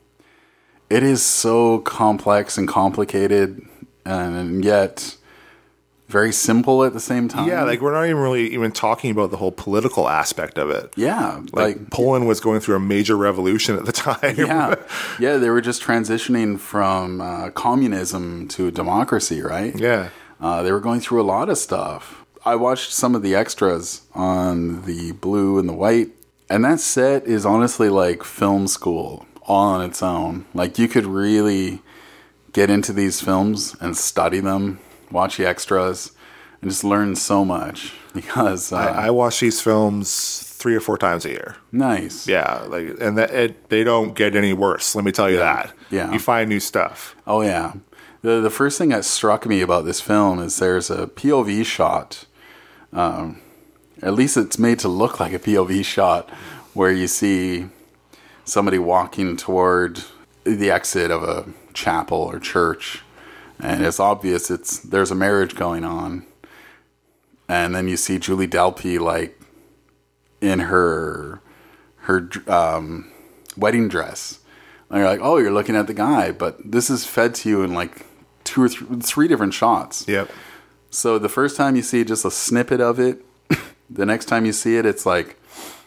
it is so complex and complicated, and yet very simple at the same time. Yeah, like, we're not even really even talking about the whole political aspect of it. Yeah. Like, like Poland was going through a major revolution at the time. Yeah. Yeah, they were just transitioning from uh, communism to democracy, right? Yeah. Uh, they were going through a lot of stuff. I watched some of the extras on the blue and the white, and that set is honestly like film school all on its own. Like, you could really get into these films and study them, watch the extras, and just learn so much. Because uh, I, I watched these films three or four times a year. Nice. Yeah, like, and that it, they don't get any worse. Let me tell you Yeah. that. Yeah. You find new stuff. Oh yeah. The the first thing that struck me about this film is there's a P O V shot. Um, at least it's made to look like a P O V shot where you see somebody walking toward the exit of a chapel or church, and it's obvious it's there's a marriage going on. And then you see Julie Delpy like in her her um, wedding dress. And you're like, oh, you're looking at the guy, but this is fed to you in like two or th- three different shots. Yep. So the first time you see just a snippet of it, the next time you see it, it's like,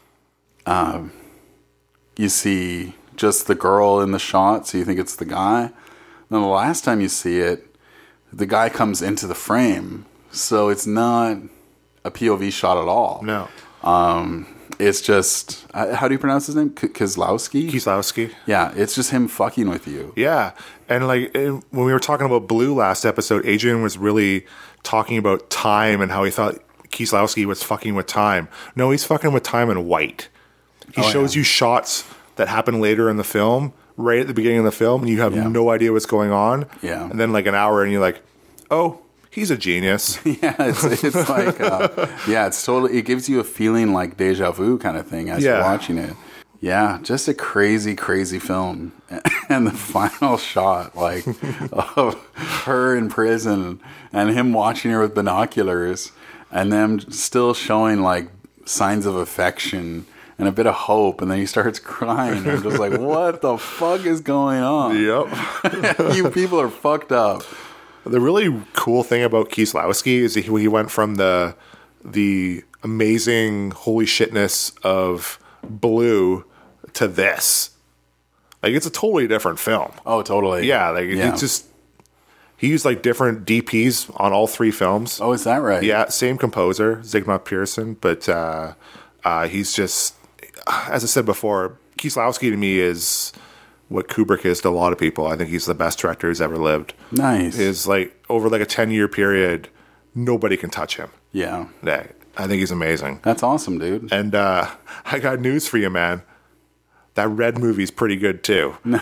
um, you see just the girl in the shot, so you think it's the guy. Then the last time you see it, the guy comes into the frame, so it's not a P O V shot at all. No. Um, it's just, uh, how do you pronounce his name? K- Kieslowski? Kieslowski. Yeah, it's just him fucking with you. Yeah. And like it, when we were talking about Blue last episode, Adrian was really talking about time and how he thought Kieslowski was fucking with time. No, he's fucking with time in white. He Oh, shows yeah. you shots that happen later in the film, right at the beginning of the film, and you have Yeah. no idea what's going on. Yeah. And then like an hour and you're like, oh, he's a genius. Yeah, it's, it's like, uh, yeah, it's totally, it gives you a feeling like deja vu kind of thing as Yeah. you're watching it. Yeah, just a crazy, crazy film. And the final shot, like, of her in prison and him watching her with binoculars and them still showing, like, signs of affection and a bit of hope. And then he starts crying. I'm just like, what the fuck is going on? Yep. You people are fucked up. The really cool thing about Kieslowski is he, he went from the the amazing holy shitness of Blue to this. Like, it's a totally different film. Oh, totally. Yeah, like Yeah. it's just he used like different D Ps on all three films. Oh, is that right? Yeah, same composer, Zygmunt Pearson, but uh, uh, he's just, as I said before, Kieslowski to me is what Kubrick is to a lot of people. I think he's the best director who's ever lived. Nice. Is like over like a ten year period, nobody can touch him. Yeah. Yeah, I think he's amazing. That's awesome, dude. And uh, I got news for you, man. That Red movie's pretty good too. Nice.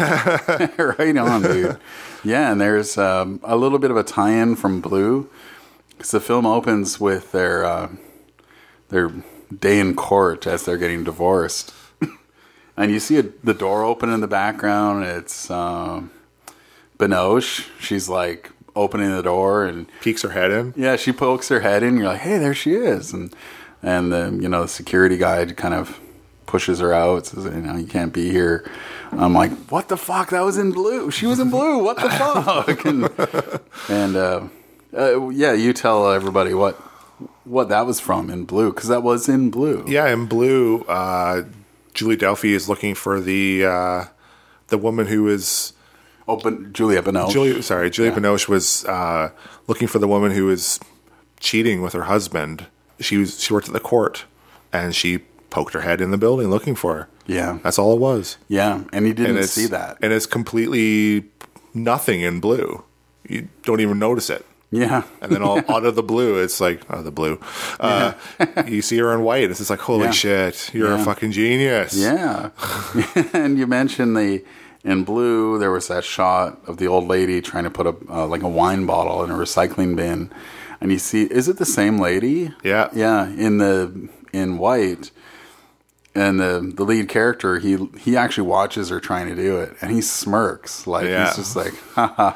Right on, dude. Yeah, and there's um, a little bit of a tie-in from Blue, because the film opens with their uh, their day in court as they're getting divorced, and you see a, the door open in the background. It's um, Binoche. She's like opening the door and Peeks her head in. yeah, she pokes her head in. You're like, hey, there she is, and and the you know the security guy kind of pushes her out, says, you know, you can't be here. I'm like, what the fuck? That was in Blue. She was in Blue. What the fuck? And, and uh, uh, yeah, you tell everybody what what that was from in Blue, because that was in Blue. Yeah, in Blue, uh, Julie Delpy is looking for the uh, the woman who is Oh, but Juliette Binoche. Julie. Sorry, Juliette Yeah. Binoche was uh, looking for the woman who was cheating with her husband. She was she worked at the court, and she poked her head in the building looking for her. Yeah. That's all it was. Yeah, and he didn't And it's, see that. and it's completely nothing in Blue. You don't even notice it. Yeah. And then all out of the blue, it's like, oh, the blue. Uh, you see her in white. It's just like, holy Yeah. shit, you're Yeah. a fucking genius. Yeah. And you mentioned the in Blue there was that shot of the old lady trying to put a uh, like a wine bottle in a recycling bin, and you see, is it the same lady? Yeah. Yeah. In the in white, and the the lead character, he he actually watches her trying to do it, and he smirks like Yeah. he's just like, haha.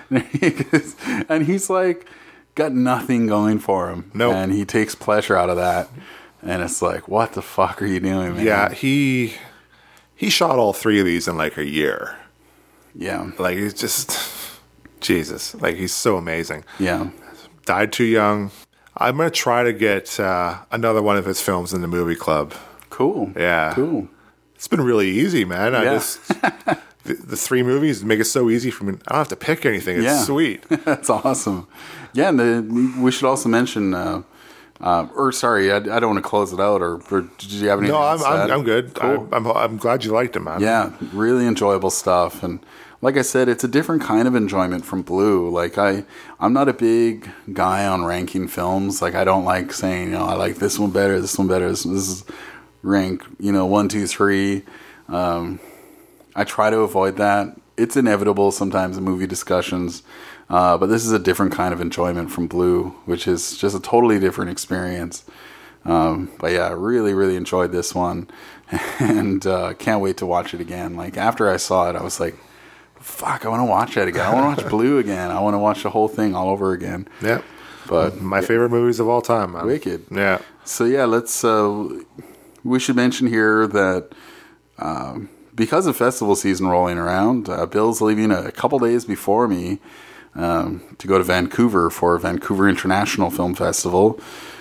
And he's like got nothing going for him. Nope. And he takes pleasure out of that. And it's like, what the fuck are you doing, man? Yeah, he he shot all three of these in like a year. Yeah. Like, he's just, Jesus. Like, he's so amazing. Yeah. Died too young. I'm going to try to get uh, another one of his films in the movie club. Cool. Yeah. Cool. It's been really easy, man. I Yeah. just, the, the three movies make it so easy for me. I don't have to pick anything. It's Yeah. sweet. That's awesome. Yeah, and the, we should also mention uh, Uh, or sorry, I, I don't want to close it out. Or, or did you have anything? No, else I'm to I'm, add? I'm good. Cool. I'm, I'm I'm glad you liked it, man. Yeah, really enjoyable stuff. And like I said, it's a different kind of enjoyment from Blue. Like I, I'm not a big guy on ranking films. Like I don't like saying, you know, I like this one better, this one better. This, this is rank, you know, one, two, three. Um, I try to avoid that. It's inevitable sometimes in movie discussions. Uh, but this is a different kind of enjoyment from Blue, which is just a totally different experience. Um, but yeah, I really, really enjoyed this one, and uh, can't wait to watch it again. Like after I saw it, I was like, "Fuck, I want to watch that again. I want to watch Blue again. I want to watch the whole thing all over again." Yeah. But My favorite movies of all time, man. Wicked. Yeah. So yeah, let's. Uh, we should mention here that um, because of festival season rolling around, uh, Bill's leaving a couple days before me. Um, to go to Vancouver for Vancouver International Film Festival.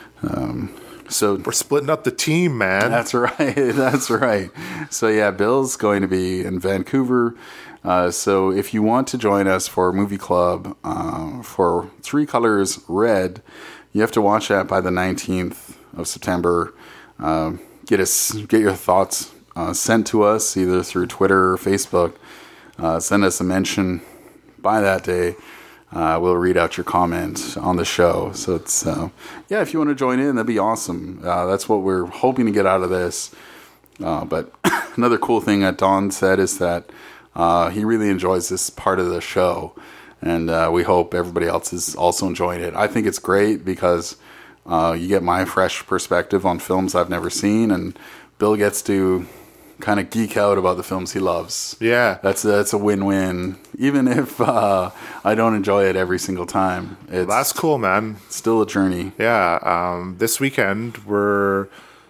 Um, so We're splitting up the team, man. that's right. That's right. So yeah, Bill's going to be in Vancouver. Uh, so if you want to join us for Movie Club uh, for Three Colors Red, you have to watch that by the nineteenth of September. Um, get us, get your thoughts uh, sent to us either through Twitter or Facebook. Uh, send us a mention by that day. Uh, we'll read out your comment on the show. So it's, uh, yeah, if you want to join in, that'd be awesome. Uh, that's what we're hoping to get out of this. Uh, but another cool thing that Don said is that uh, he really enjoys this part of the show. And uh, we hope everybody else is also enjoying it. I think it's great because uh, you get my fresh perspective on films I've never seen. And Bill gets to kind of geek out about the films he loves. Yeah. That's a, that's a win-win. Even if uh, I don't enjoy it every single time. It's That's cool, man. still a journey. Yeah. Um, this weekend, we're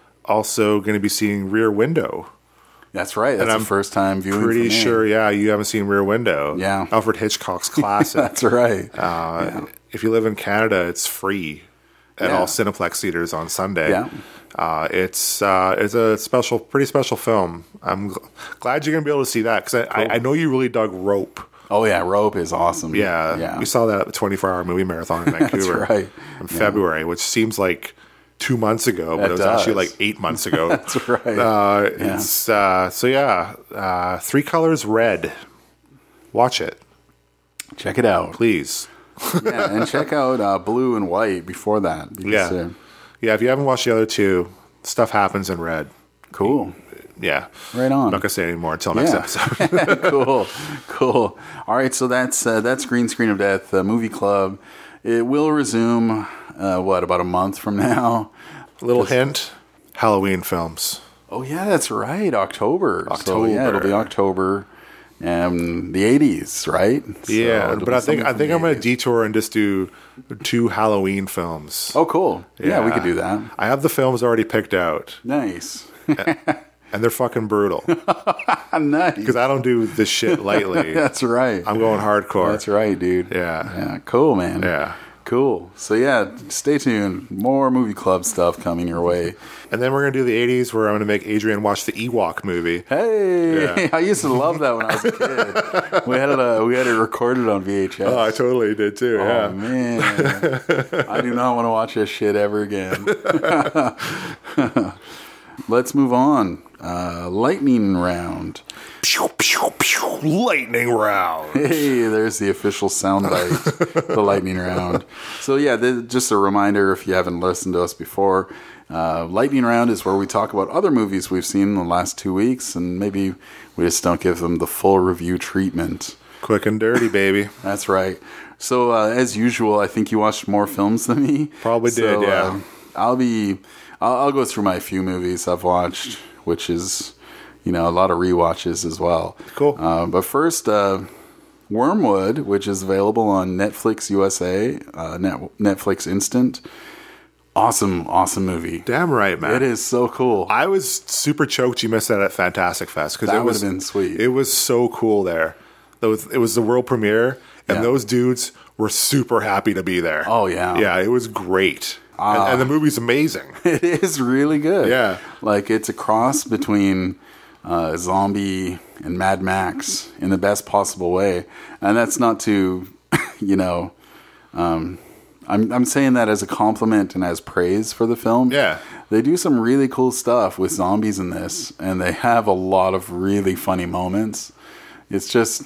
also going to be seeing Rear Window. That's right. That's And the I'm first time viewing Pretty for me. sure, yeah, you haven't seen Rear Window. Yeah. Alfred Hitchcock's classic. That's right. Uh, Yeah. If you live in Canada, it's free at Yeah. all Cineplex theaters on Sunday. Yeah. Uh, it's uh, it's a special, pretty special film. I'm gl- glad you're gonna be able to see that because I, I, I know you really dug Rope. Oh, yeah. Rope is awesome. Yeah, Yeah. we saw that at the twenty-four hour movie marathon in Vancouver right. in Yeah. February, which seems like two months ago, but It it was does. actually like eight months ago. That's right. Uh, Yeah. It's uh, so yeah, uh, Three Colors Red. Watch it, Check it out. please. Yeah, and check out uh, Blue and White before that. because, Yeah. uh, Yeah, if you haven't watched the other two, stuff happens in Red. cool. Yeah. Right on. I'm not gonna say any more until next Yeah. episode. cool, cool. All right, so that's uh, that's Green Screen of Death uh, Movie Club. It will resume. Uh, what about a month from now? Little hint: Halloween films. Oh yeah, that's right. October. So, October. yeah, it'll be October. Um, the eighties, right? So Yeah, it'll but be I think something I from think the I'm gonna eighties. detour and just do two Halloween films. Oh, cool. Yeah. we could do that. I have the films already picked out, Nice. and they're fucking brutal nice. because I don't do this shit lightly. That's right. I'm going hardcore. That's right, dude. Yeah. Yeah. Cool, man. Yeah. Cool. So yeah, stay tuned. More movie club stuff coming your way. And then we're gonna do the eighties where I'm gonna make Adrian watch the Ewok movie. Hey, Yeah. I used to love that when I was a kid. we had it. Uh, we had it recorded on V H S. Oh, I totally did too. Oh Yeah. man, I do not want to watch this shit ever again. Let's move on. Uh, lightning round. Pew pew pew. Lightning round. Hey, there's the official soundbite, the lightning round. So yeah, th- just a reminder if you haven't listened to us before, uh, lightning round is where we talk about other movies we've seen in the last two weeks, and maybe we just don't give them the full review treatment. Quick and dirty, baby. That's right. So uh, as usual, I think you watched more films than me. Probably So, did, yeah. Uh, I'll be. I'll, I'll go through my few movies I've watched, which is, you know, a lot of rewatches as well. Cool. Uh, but first, uh, Wormwood, which is available on Netflix U S A, uh, Net, Netflix Instant. Awesome, awesome movie. Damn right, man. It is so cool. I was super choked you missed that at Fantastic Fest because That it was would've been sweet. It was so cool there. It was, it was the world premiere, and Yeah. those dudes were super happy to be there. Oh, yeah. yeah, it was great, Ah. and, and the movie's amazing. It is really good. Yeah. Like, it's a cross between uh, zombie and Mad Max in the best possible way. And that's not to, you know, um, I'm I'm saying that as a compliment and as praise for the film. Yeah. They do some really cool stuff with zombies in this, and they have a lot of really funny moments. It's just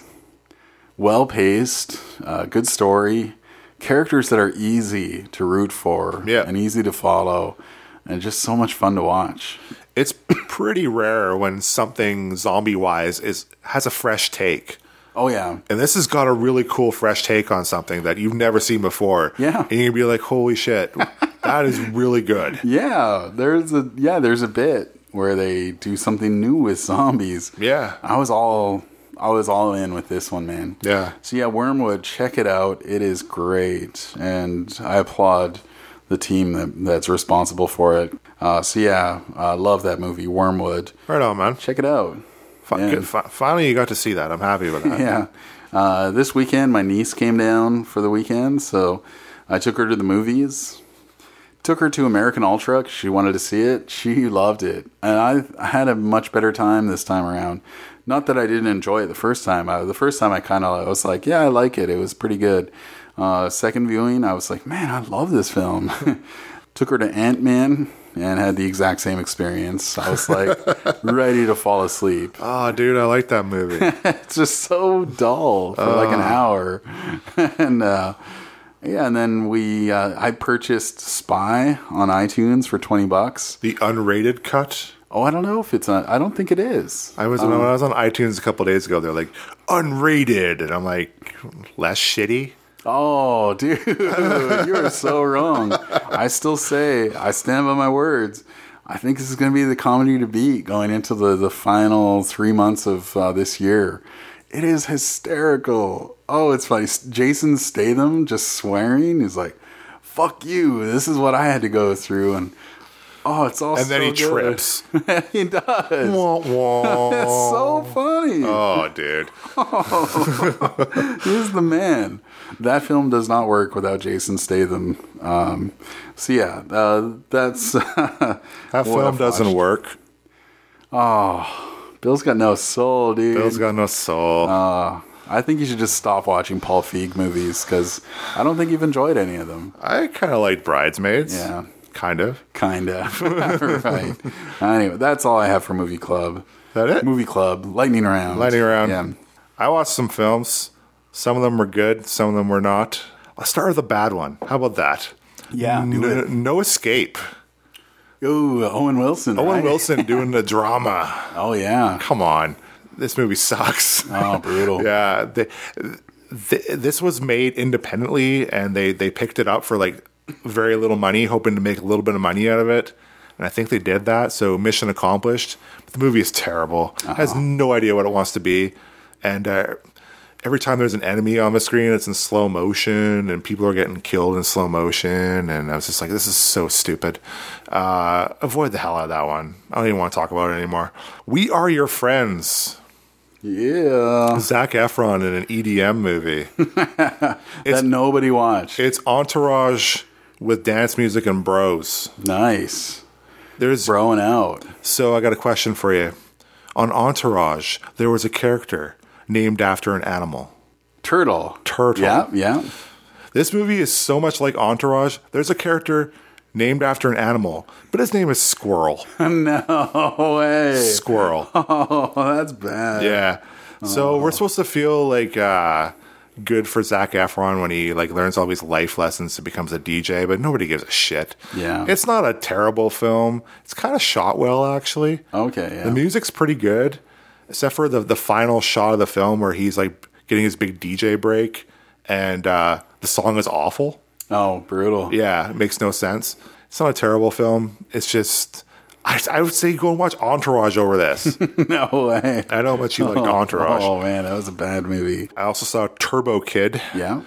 well-paced, uh, good story, characters that are easy to root for yeah. and easy to follow, and just so much fun to watch. It's pretty rare when something zombie-wise is has a fresh take. Oh, yeah. And this has got a really cool fresh take on something that you've never seen before. Yeah. And you'd be like, holy shit, that is really good. Yeah, there's a yeah, there's a bit where they do something new with zombies. Yeah. I was all I was all in with this one, man. Yeah. So yeah, Wormwood, check it out. It is great. And I applaud the team that, that's responsible for it. Uh, so yeah, I uh, love that movie, Wormwood. Right on, man. Check it out. Fi- good. Fi- finally, you got to see that. I'm happy with that. Yeah. Uh, this weekend, my niece came down for the weekend, so I took her to the movies. Took her to American Ultra 'cause she wanted to see it. She loved it. And I, I had a much better time this time around. Not that I didn't enjoy it the first time. I, the first time I kind of I was like, yeah, I like it. It was pretty good. Uh, second viewing, I was like, man, I love this film. Took her to Ant-Man and had the exact same experience. I was like ready to fall asleep. Oh, dude, I like that movie. It's just so dull for like an hour. and uh, yeah, and then we uh, I purchased Spy on iTunes for twenty bucks. The unrated cut. Oh, I don't know if it's on. I don't think it is. I was um, when I was on iTunes a couple days ago. They're like unrated, and I'm like, less shitty. Oh, dude, you are so wrong. I still say, I stand by my words. I think this is going to be the comedy to beat going into the, the final three months of uh, this year. It is hysterical. Oh, it's funny. Jason Statham just swearing. He's like, fuck you. This is what I had to go through. And oh, it's all And so then he good. trips. He does. Wah, wah. That's so funny. Oh, dude. Oh, he's the man. That film does not work without Jason Statham. Um, so yeah, uh, that's that film doesn't work. Oh, Bill's got no soul, dude. Bill's got no soul. Uh, I think you should just stop watching Paul Feig movies because I don't think you've enjoyed any of them. I kind of like Bridesmaids. Yeah, kind of, kind of. Right. Anyway, that's all I have for Movie Club. Is that it? Movie Club, lightning round. Lightning round. Yeah. I watched some films. Some of them were good. Some of them were not. Let's start with a bad one. How about that? Yeah, do no, it. No Escape. Ooh, Owen Wilson. Owen right? Wilson doing the drama. Oh, yeah. Come on. This movie sucks. Oh, brutal. Yeah. They, th- this was made independently, and they, they picked it up for like very little money, hoping to make a little bit of money out of it. And I think they did that. So mission accomplished. But the movie is terrible. Uh-huh. Has no idea what it wants to be. And uh, every time there's an enemy on the screen, it's in slow motion, and people are getting killed in slow motion. And I was just like, this is so stupid. Uh, avoid the hell out of that one. I don't even want to talk about it anymore. We Are Your Friends. Yeah. Zac Efron in an E D M movie. that nobody watched. It's Entourage with dance music and bros. Nice. There's Broing out. So I got a question for you. On Entourage, there was a character named after an animal. Turtle. Turtle. Yeah, yeah. This movie is so much like Entourage. There's a character named after an animal, but his name is Squirrel. No way. Squirrel. Oh, that's bad. Yeah. So Oh. we're supposed to feel like uh, good for Zac Efron when he like learns all these life lessons and becomes a D J, but nobody gives a shit. Yeah. It's not a terrible film. It's kind of shot well, actually. Okay, yeah. The music's pretty good, except for the, the final shot of the film where he's like getting his big D J break, and uh, the song is awful. Oh, brutal. Yeah, it makes no sense. It's not a terrible film. It's just, I, I would say go and watch Entourage over this. No way. I know how much you liked oh, Entourage. Oh, man, that was a bad movie. I also saw Turbo Kid. Yeah.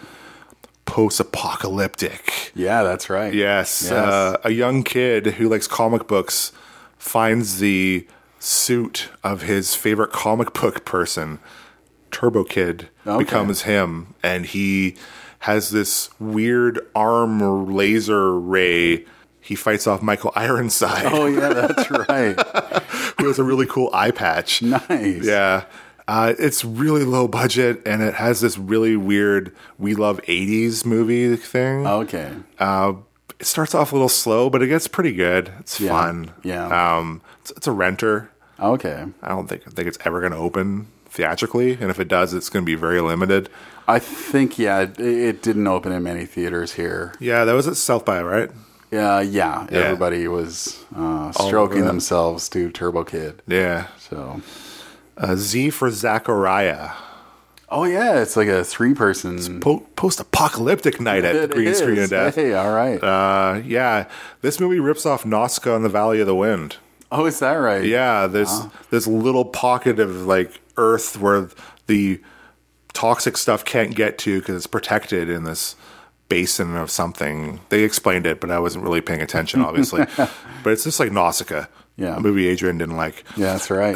Post-apocalyptic. Yeah, that's right. Yes. Yes. Uh, a young kid who likes comic books finds the suit of his favorite comic book person. Turbo Kid Okay. becomes him, and he has this weird arm laser ray. He fights off Michael Ironside. Oh, yeah, that's right. Who has a really cool eye patch. Nice. Yeah. Uh, it's really low budget, and it has this really weird "We Love eighties" movie thing. Okay. Uh, it starts off a little slow, but it gets pretty good. It's Yeah. fun. Yeah. Um, it's, it's a renter. Okay. I don't think I think it's ever going to open theatrically, and if it does, it's going to be very limited. I think, yeah, it, it didn't open in many theaters here. Yeah, that was at South by, right? Yeah, yeah. Yeah. Everybody was uh, All stroking over that. themselves to Turbo Kid. Yeah. So, Uh, Z for Zachariah. oh yeah, it's like a three-person. Po- post-apocalyptic night at It Green is. Screen of Death. Hey, all right. Uh, yeah, this movie rips off Nausicaa and the Valley of the Wind. oh, is that right? Yeah, there's this little pocket of like Earth where the toxic stuff can't get to because it's protected in this basin of something. They explained it, but I wasn't really paying attention, obviously. But it's just like Nausicaa. Yeah. A movie Adrian didn't like. Yeah, that's right.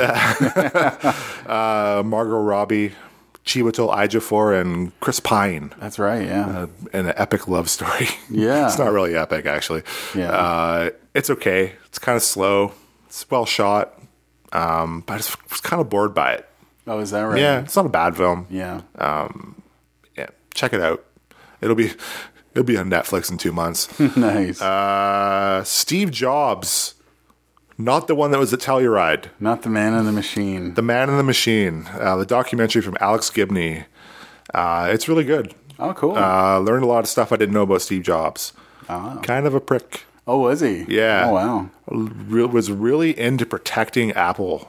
Uh, Margot Robbie, Chiwetel Ejiofor, and Chris Pine. That's right. Yeah. Uh, and an epic love story. Yeah. It's not really epic, actually. Yeah. Uh, it's okay. It's kind of slow. It's well shot. Um, but I just was kind of bored by it. oh, is that right? Yeah, it's not a bad film. Yeah. Yeah, check it out. It'll be it'll be on Netflix in two months. Nice. uh, Steve Jobs, not the one that was at Telluride. Not the Man in the Machine. The Man in the Machine, uh, the documentary from Alex Gibney. Uh, it's really good. oh, cool. Uh, learned a lot of stuff I didn't know about Steve Jobs. Oh. Kind of a prick. oh, was he? Yeah. Oh, wow. Re- was really into protecting Apple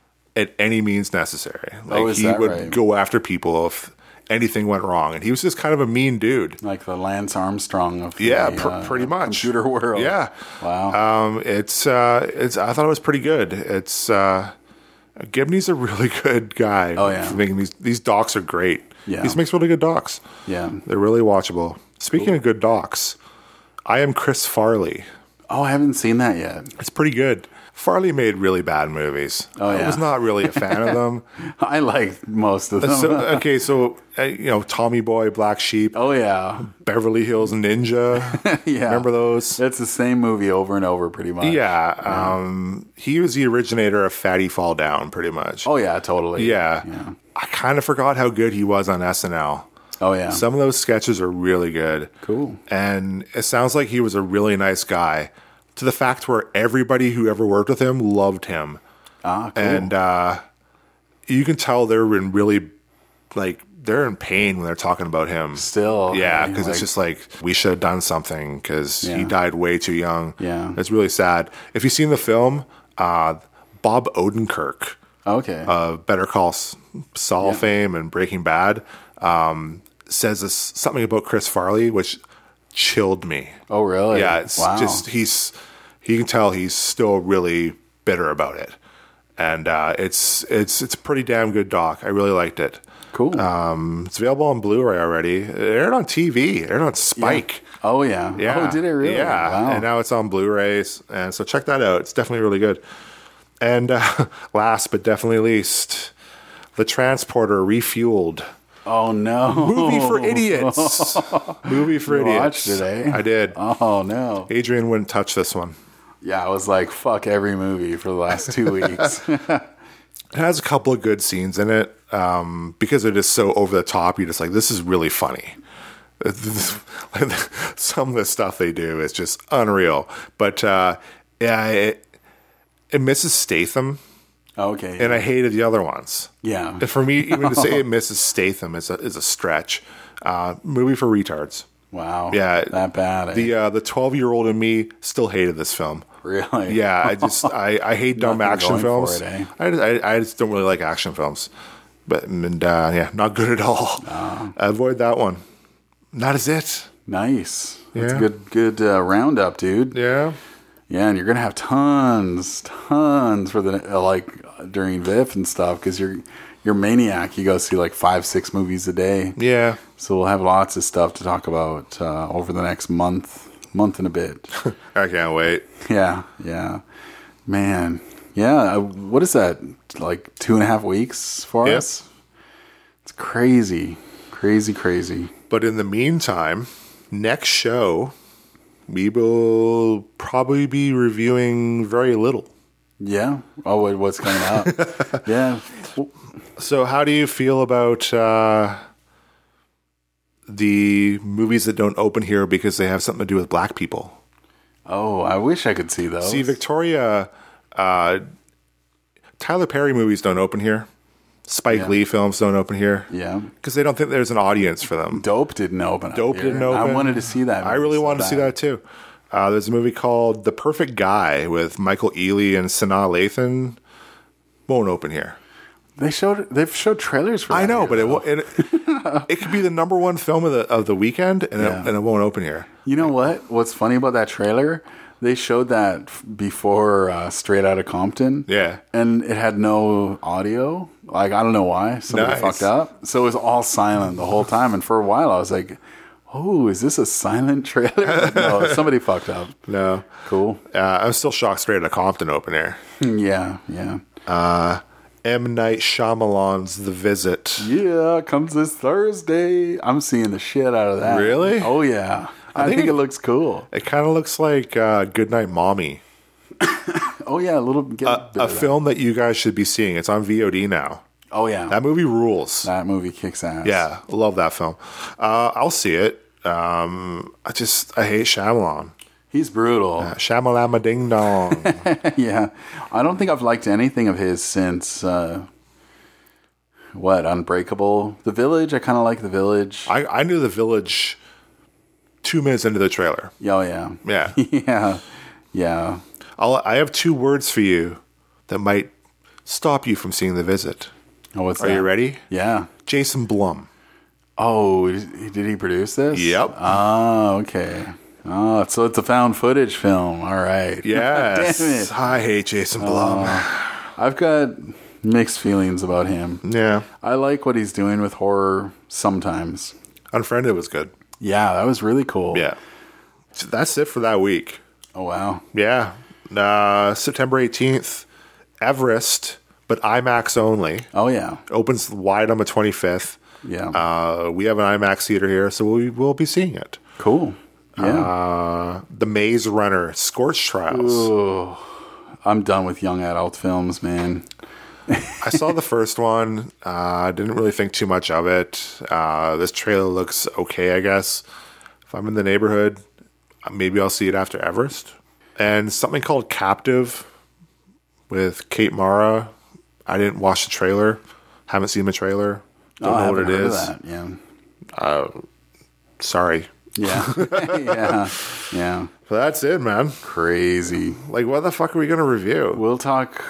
at any means necessary. Like Oh, is he that would right? go after people if anything went wrong, and he was just kind of a mean dude. Like the Lance Armstrong of Yeah, the, pr- uh, pretty much. computer world. Yeah. Wow. Um, it's uh, it's. I thought it was pretty good. It's uh, Gibney's a really good guy. Oh, yeah. for making these these docs are great. Yeah. He makes really good docs. Yeah. They're really watchable. Speaking of good docs, I Am Chris Farley. Oh, I haven't seen that yet. It's pretty good. Farley made really bad movies. Oh, I yeah. was not really a fan of them. I like most of them. So, okay, so uh, you know, Tommy Boy, Black Sheep, oh, yeah. Beverly Hills Ninja. Yeah. Remember those? It's the same movie over and over, pretty much. Yeah, um, he was the originator of Fatty Fall Down, pretty much. Oh, yeah, totally. yeah. Yeah. I kind of forgot how good he was on S N L. Oh, yeah. Some of those sketches are really good. Cool. And it sounds like he was a really nice guy, to the fact where everybody who ever worked with him loved him. Ah, cool. And uh, you can tell they're in really, like, they're in pain when they're talking about him. Still. Yeah, okay, because like- it's just like, we should have done something because he Yeah. died way too young. Yeah. It's really sad. If you've seen the film, uh, Bob Odenkirk, Okay. uh, Better Call S- Saul Yeah. fame and Breaking Bad, um, says this, something about Chris Farley, which chilled me. oh, really? Yeah, it's wow. just, he's, you can tell he's still really bitter about it. And uh, it's it's it's a pretty damn good doc. I really liked it. Cool. Um, it's available on Blu-ray already. It aired on T V. It aired on Spike. Oh, yeah. Yeah. Oh, did it really? Yeah. Wow. And now it's on Blu-rays. And so check that out. It's definitely really good. And uh, last but definitely least, The Transporter Refueled. oh, no. Movie for idiots. Movie for You idiots. watched it, eh? I did. Oh, no. Adrian wouldn't touch this one. Yeah, I was like, fuck every movie for the last two weeks. It has a couple of good scenes in it um, because it is so over the top. You're just like, this is really funny. Some of the stuff they do is just unreal. But uh, yeah, it, it misses Statham, Okay. and I hated the other ones. Yeah. And for me, even to say it misses Statham is a, is a stretch. Uh, movie for retards. Wow. Yeah, That bad. Eh? The uh, the twelve year old in me still hated this film. Really? Yeah, I just I, I hate dumb Nothing action going for films. it, eh? I, just, I I just don't really like action films, but and uh, yeah, not good at all. Oh. Avoid that one. That is it. Nice. That's Yeah. a good, good uh, roundup, dude. Yeah, Yeah, and you're gonna have tons, tons for the uh, like during V I F and stuff because you're you're maniac. You go see like five, six movies a day. yeah. So we'll have lots of stuff to talk about uh, over the next month, month and a bit. I can't wait. yeah, yeah, man. Yeah, uh, what is that? Like two and a half weeks for Yep. us? It's crazy, crazy, crazy. But in the meantime, next show we will probably be reviewing very little. Yeah. Oh, wait, what's coming out? Yeah. So how do you feel about uh, the movies that don't open here because they have something to do with black people? Oh, I wish I could see those. See, Victoria, uh, Tyler Perry movies don't open here. Spike Yeah. Lee films don't open here. Yeah. Because they don't think there's an audience for them. Dope didn't open. Dope up here. didn't open. I wanted to see that. I really so wanted to see bad. that too. Uh, there's a movie called The Perfect Guy with Michael Ealy and Sanaa Lathan. Won't open here. They showed. They've showed trailers for. That I know, here, but it, though. won't- it it could be the number one film of the of the weekend, and, Yeah. it, and it won't open here. You know what? What's funny about that trailer? They showed that f- before uh, Straight Outta Compton. Yeah. And it had no audio. Like, I don't know why. Somebody Nice. fucked up. So it was all silent the whole time. And for a while, I was like, oh, is this a silent trailer? But no, somebody fucked up. No, Cool. uh, I'm still shocked. Straight Outta Compton open here. Yeah, yeah. Uh, M. Night Shyamalan's The Visit. Yeah, comes this Thursday. I'm seeing the shit out of that. Really? Oh, yeah. I, think think, it- it looks cool. It kind of looks like uh, Goodnight Mommy, Oh, yeah, a little get a, bit a of that. film that you guys should be seeing. It's on V O D now. Oh, yeah. That movie rules. That movie kicks ass. Yeah, love that film. Uh, I'll see it. Um, I just I hate Shyamalan. He's brutal. Uh, Shyamalama Ding Dong. Yeah. I don't think I've liked anything of his since, uh, what, Unbreakable? The Village? I kind of like The Village. I, I knew The Village two minutes into the trailer. Oh, yeah. Yeah. Yeah. Yeah. I'll, I have two words for you that might stop you from seeing The Visit. Oh, what's Are that? you ready? Yeah. Jason Blum. Oh, did he produce this? Yep. Oh, okay. Oh, so it's a found footage film. All right. Yes. Damn it. I hate Jason Blum. I've got mixed feelings about him. yeah. I like what he's doing with horror sometimes. Unfriended was good. Yeah, that was really cool. Yeah. So that's it for that week. Oh, wow. Yeah. Uh, September eighteenth, Everest, but IMAX only. Oh, yeah. Opens wide on the twenty-fifth. Yeah. Uh, we have an IMAX theater here, so we will be seeing it. Cool. Yeah. Uh, the Maze Runner, Scorch Trials. Ooh, I'm done with young adult films, man. I saw the first one. I uh, didn't really think too much of it. Uh, this trailer looks okay, I guess. If I'm in the neighborhood, maybe I'll see it after Everest. And something called Captive with Kate Mara. I didn't watch the trailer. Haven't seen the trailer. Don't Oh, I know what haven't it heard of is. that. Yeah. Sorry. Yeah. yeah. Yeah. But that's it, man. Crazy. Like, what the fuck are we going to review? We'll talk.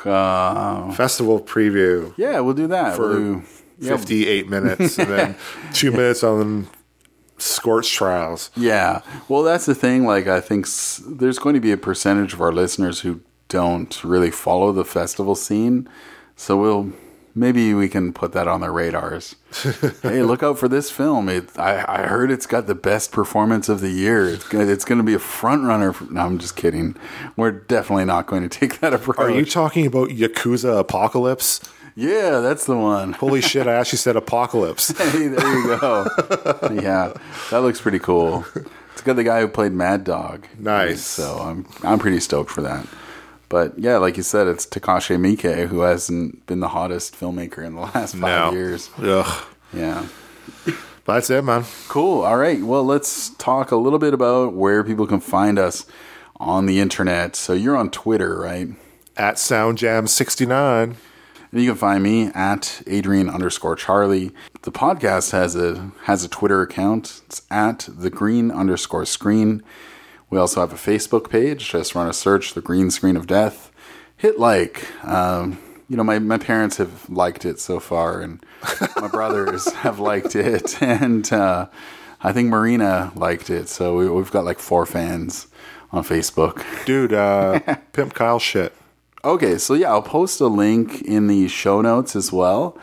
Uh, Festival preview yeah, we'll do that. for We'll do, yeah, fifty-eight minutes and then two minutes on Scorch Trials. Yeah. Well, that's the thing. Like, I think s- there's going to be a percentage of our listeners who don't really follow the festival scene. So we'll maybe we can put that on their radars. Hey, look out for this film. It, I, I heard it's got the best performance of the year. It's gonna, it's going to be a front runner. For, no, I'm just kidding. We're definitely not going to take that approach. Are you talking about Yakuza Apocalypse? yeah, that's the one. Holy shit, I actually said Apocalypse. Hey, there you go. Yeah, that looks pretty cool. It's got the guy who played Mad Dog. Nice. So I'm I'm pretty stoked for that. But yeah, like you said, it's Takashi Miike, who hasn't been the hottest filmmaker in the last five No. years. Ugh. Yeah. That's it, man. Cool. All right. Well, let's talk a little bit about where people can find us on the internet. So you're on Twitter, right? At SoundJam sixty-nine. And you can find me at Adrian underscore Charlie. The podcast has a has a Twitter account. It's at the green underscore screen. We also have a Facebook page. Just run a search, The Green Screen of Death. Hit like. Um, you know, my, my parents have liked it so far, and my brothers have liked it. And uh, I think Marina liked it. So we, we've got like four fans on Facebook. Dude, uh, Pimp Kyle shit. Okay, so yeah, I'll post a link in the show notes as well.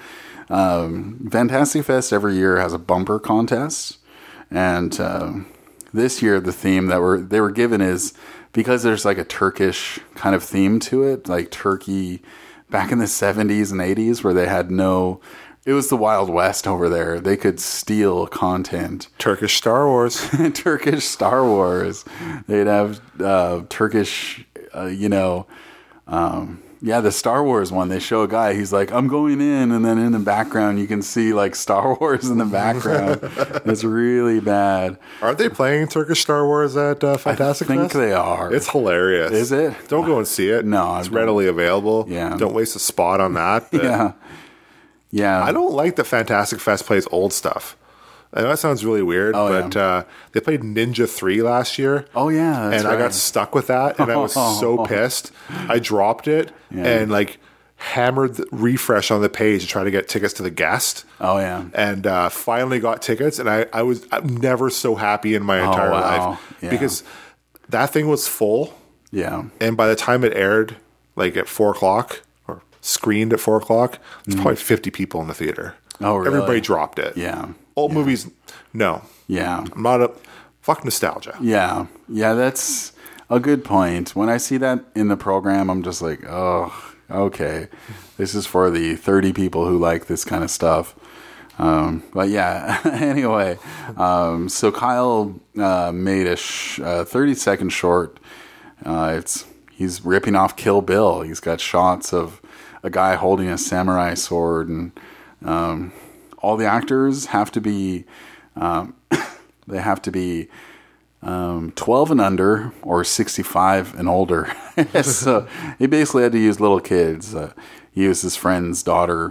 Um, Fantastic Fest every year has a bumper contest, and uh, this year the theme that were they were given is because there's like a Turkish kind of theme to it, like Turkey back in the seventies and eighties, where they had no. It was the Wild West over there. They could steal content. Turkish Star Wars. Turkish Star Wars. They'd have uh, Turkish, uh, you know. Um, yeah, the Star Wars one, they show a guy, he's like, I'm going in, and then in the background you can see like Star Wars in the background. It's really bad. Aren't they playing Turkish Star Wars at uh, Fantastic I think Fest? they are. It's hilarious. Is it? Don't go and see it. No, it's I don't. readily available. Yeah. Don't waste a spot on that. But Yeah. Yeah. I don't like that Fantastic Fest plays old stuff. I know that sounds really weird, Oh, but yeah. uh, they played Ninja three last year. Oh, yeah. That's and I right. got stuck with that, and I was so pissed. I dropped it Yeah. and like hammered the refresh on the page to try to get tickets to the guest. Oh, yeah. And uh, finally got tickets, and I, I was I'm never so happy in my entire wow. life Yeah. because that thing was full. Yeah. And by the time it aired, like at four o'clock or screened at four o'clock, there's probably fifty people in the theater. Mm. Oh, really? Everybody dropped it. Yeah. Old Yeah. movies, no. Yeah. I'm not a fuck nostalgia. Yeah. Yeah, that's a good point. When I see that in the program, I'm just like, oh, okay. This is for the thirty people who like this kind of stuff. Um, but yeah, anyway, um, so Kyle uh, made a sh- uh, thirty second short. Uh, it's he's ripping off Kill Bill. He's got shots of a guy holding a samurai sword, and um, all the actors have to be um, they have to be um, twelve and under or sixty-five and older. So he basically had to use little kids. Uh, he used his friend's daughter.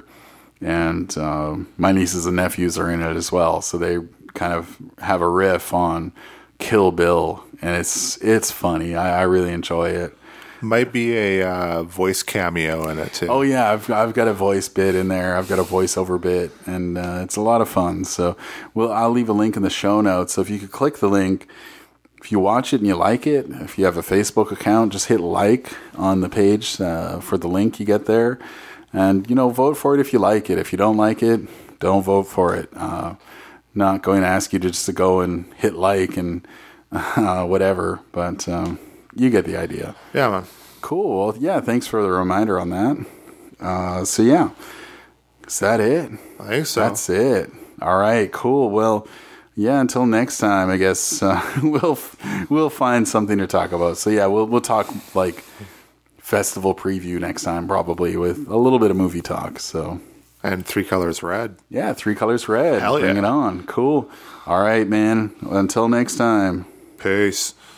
And uh, my nieces and nephews are in it as well, so they kind of have a riff on Kill Bill, and it's it's funny. I, I really enjoy it. Might be a uh, voice cameo in it too. Oh yeah, I've I've got a voice bit in there. I've got a voiceover bit, and uh, it's a lot of fun. So, well, I'll leave a link in the show notes. So if you could click the link, if you watch it and you like it, if you have a Facebook account, just hit like on the page uh, for the link you get there. And, you know, vote for it if you like it. If you don't like it, don't vote for it. Uh, not going to ask you to just to go and hit like and uh, whatever. But um, you get the idea. Yeah, man. Cool. Well, yeah, thanks for the reminder on that. Uh, so, yeah. Is that it? I think so. That's it. All right, cool. Well, yeah, until next time, I guess uh, we'll we'll find something to talk about. So, yeah, we'll we'll talk, like, festival preview next time, probably with a little bit of movie talk. So, and Three Colors Red. Yeah, Three Colors Red. Hell Bring yeah. it on. Cool. All right, man. Until next time. Peace.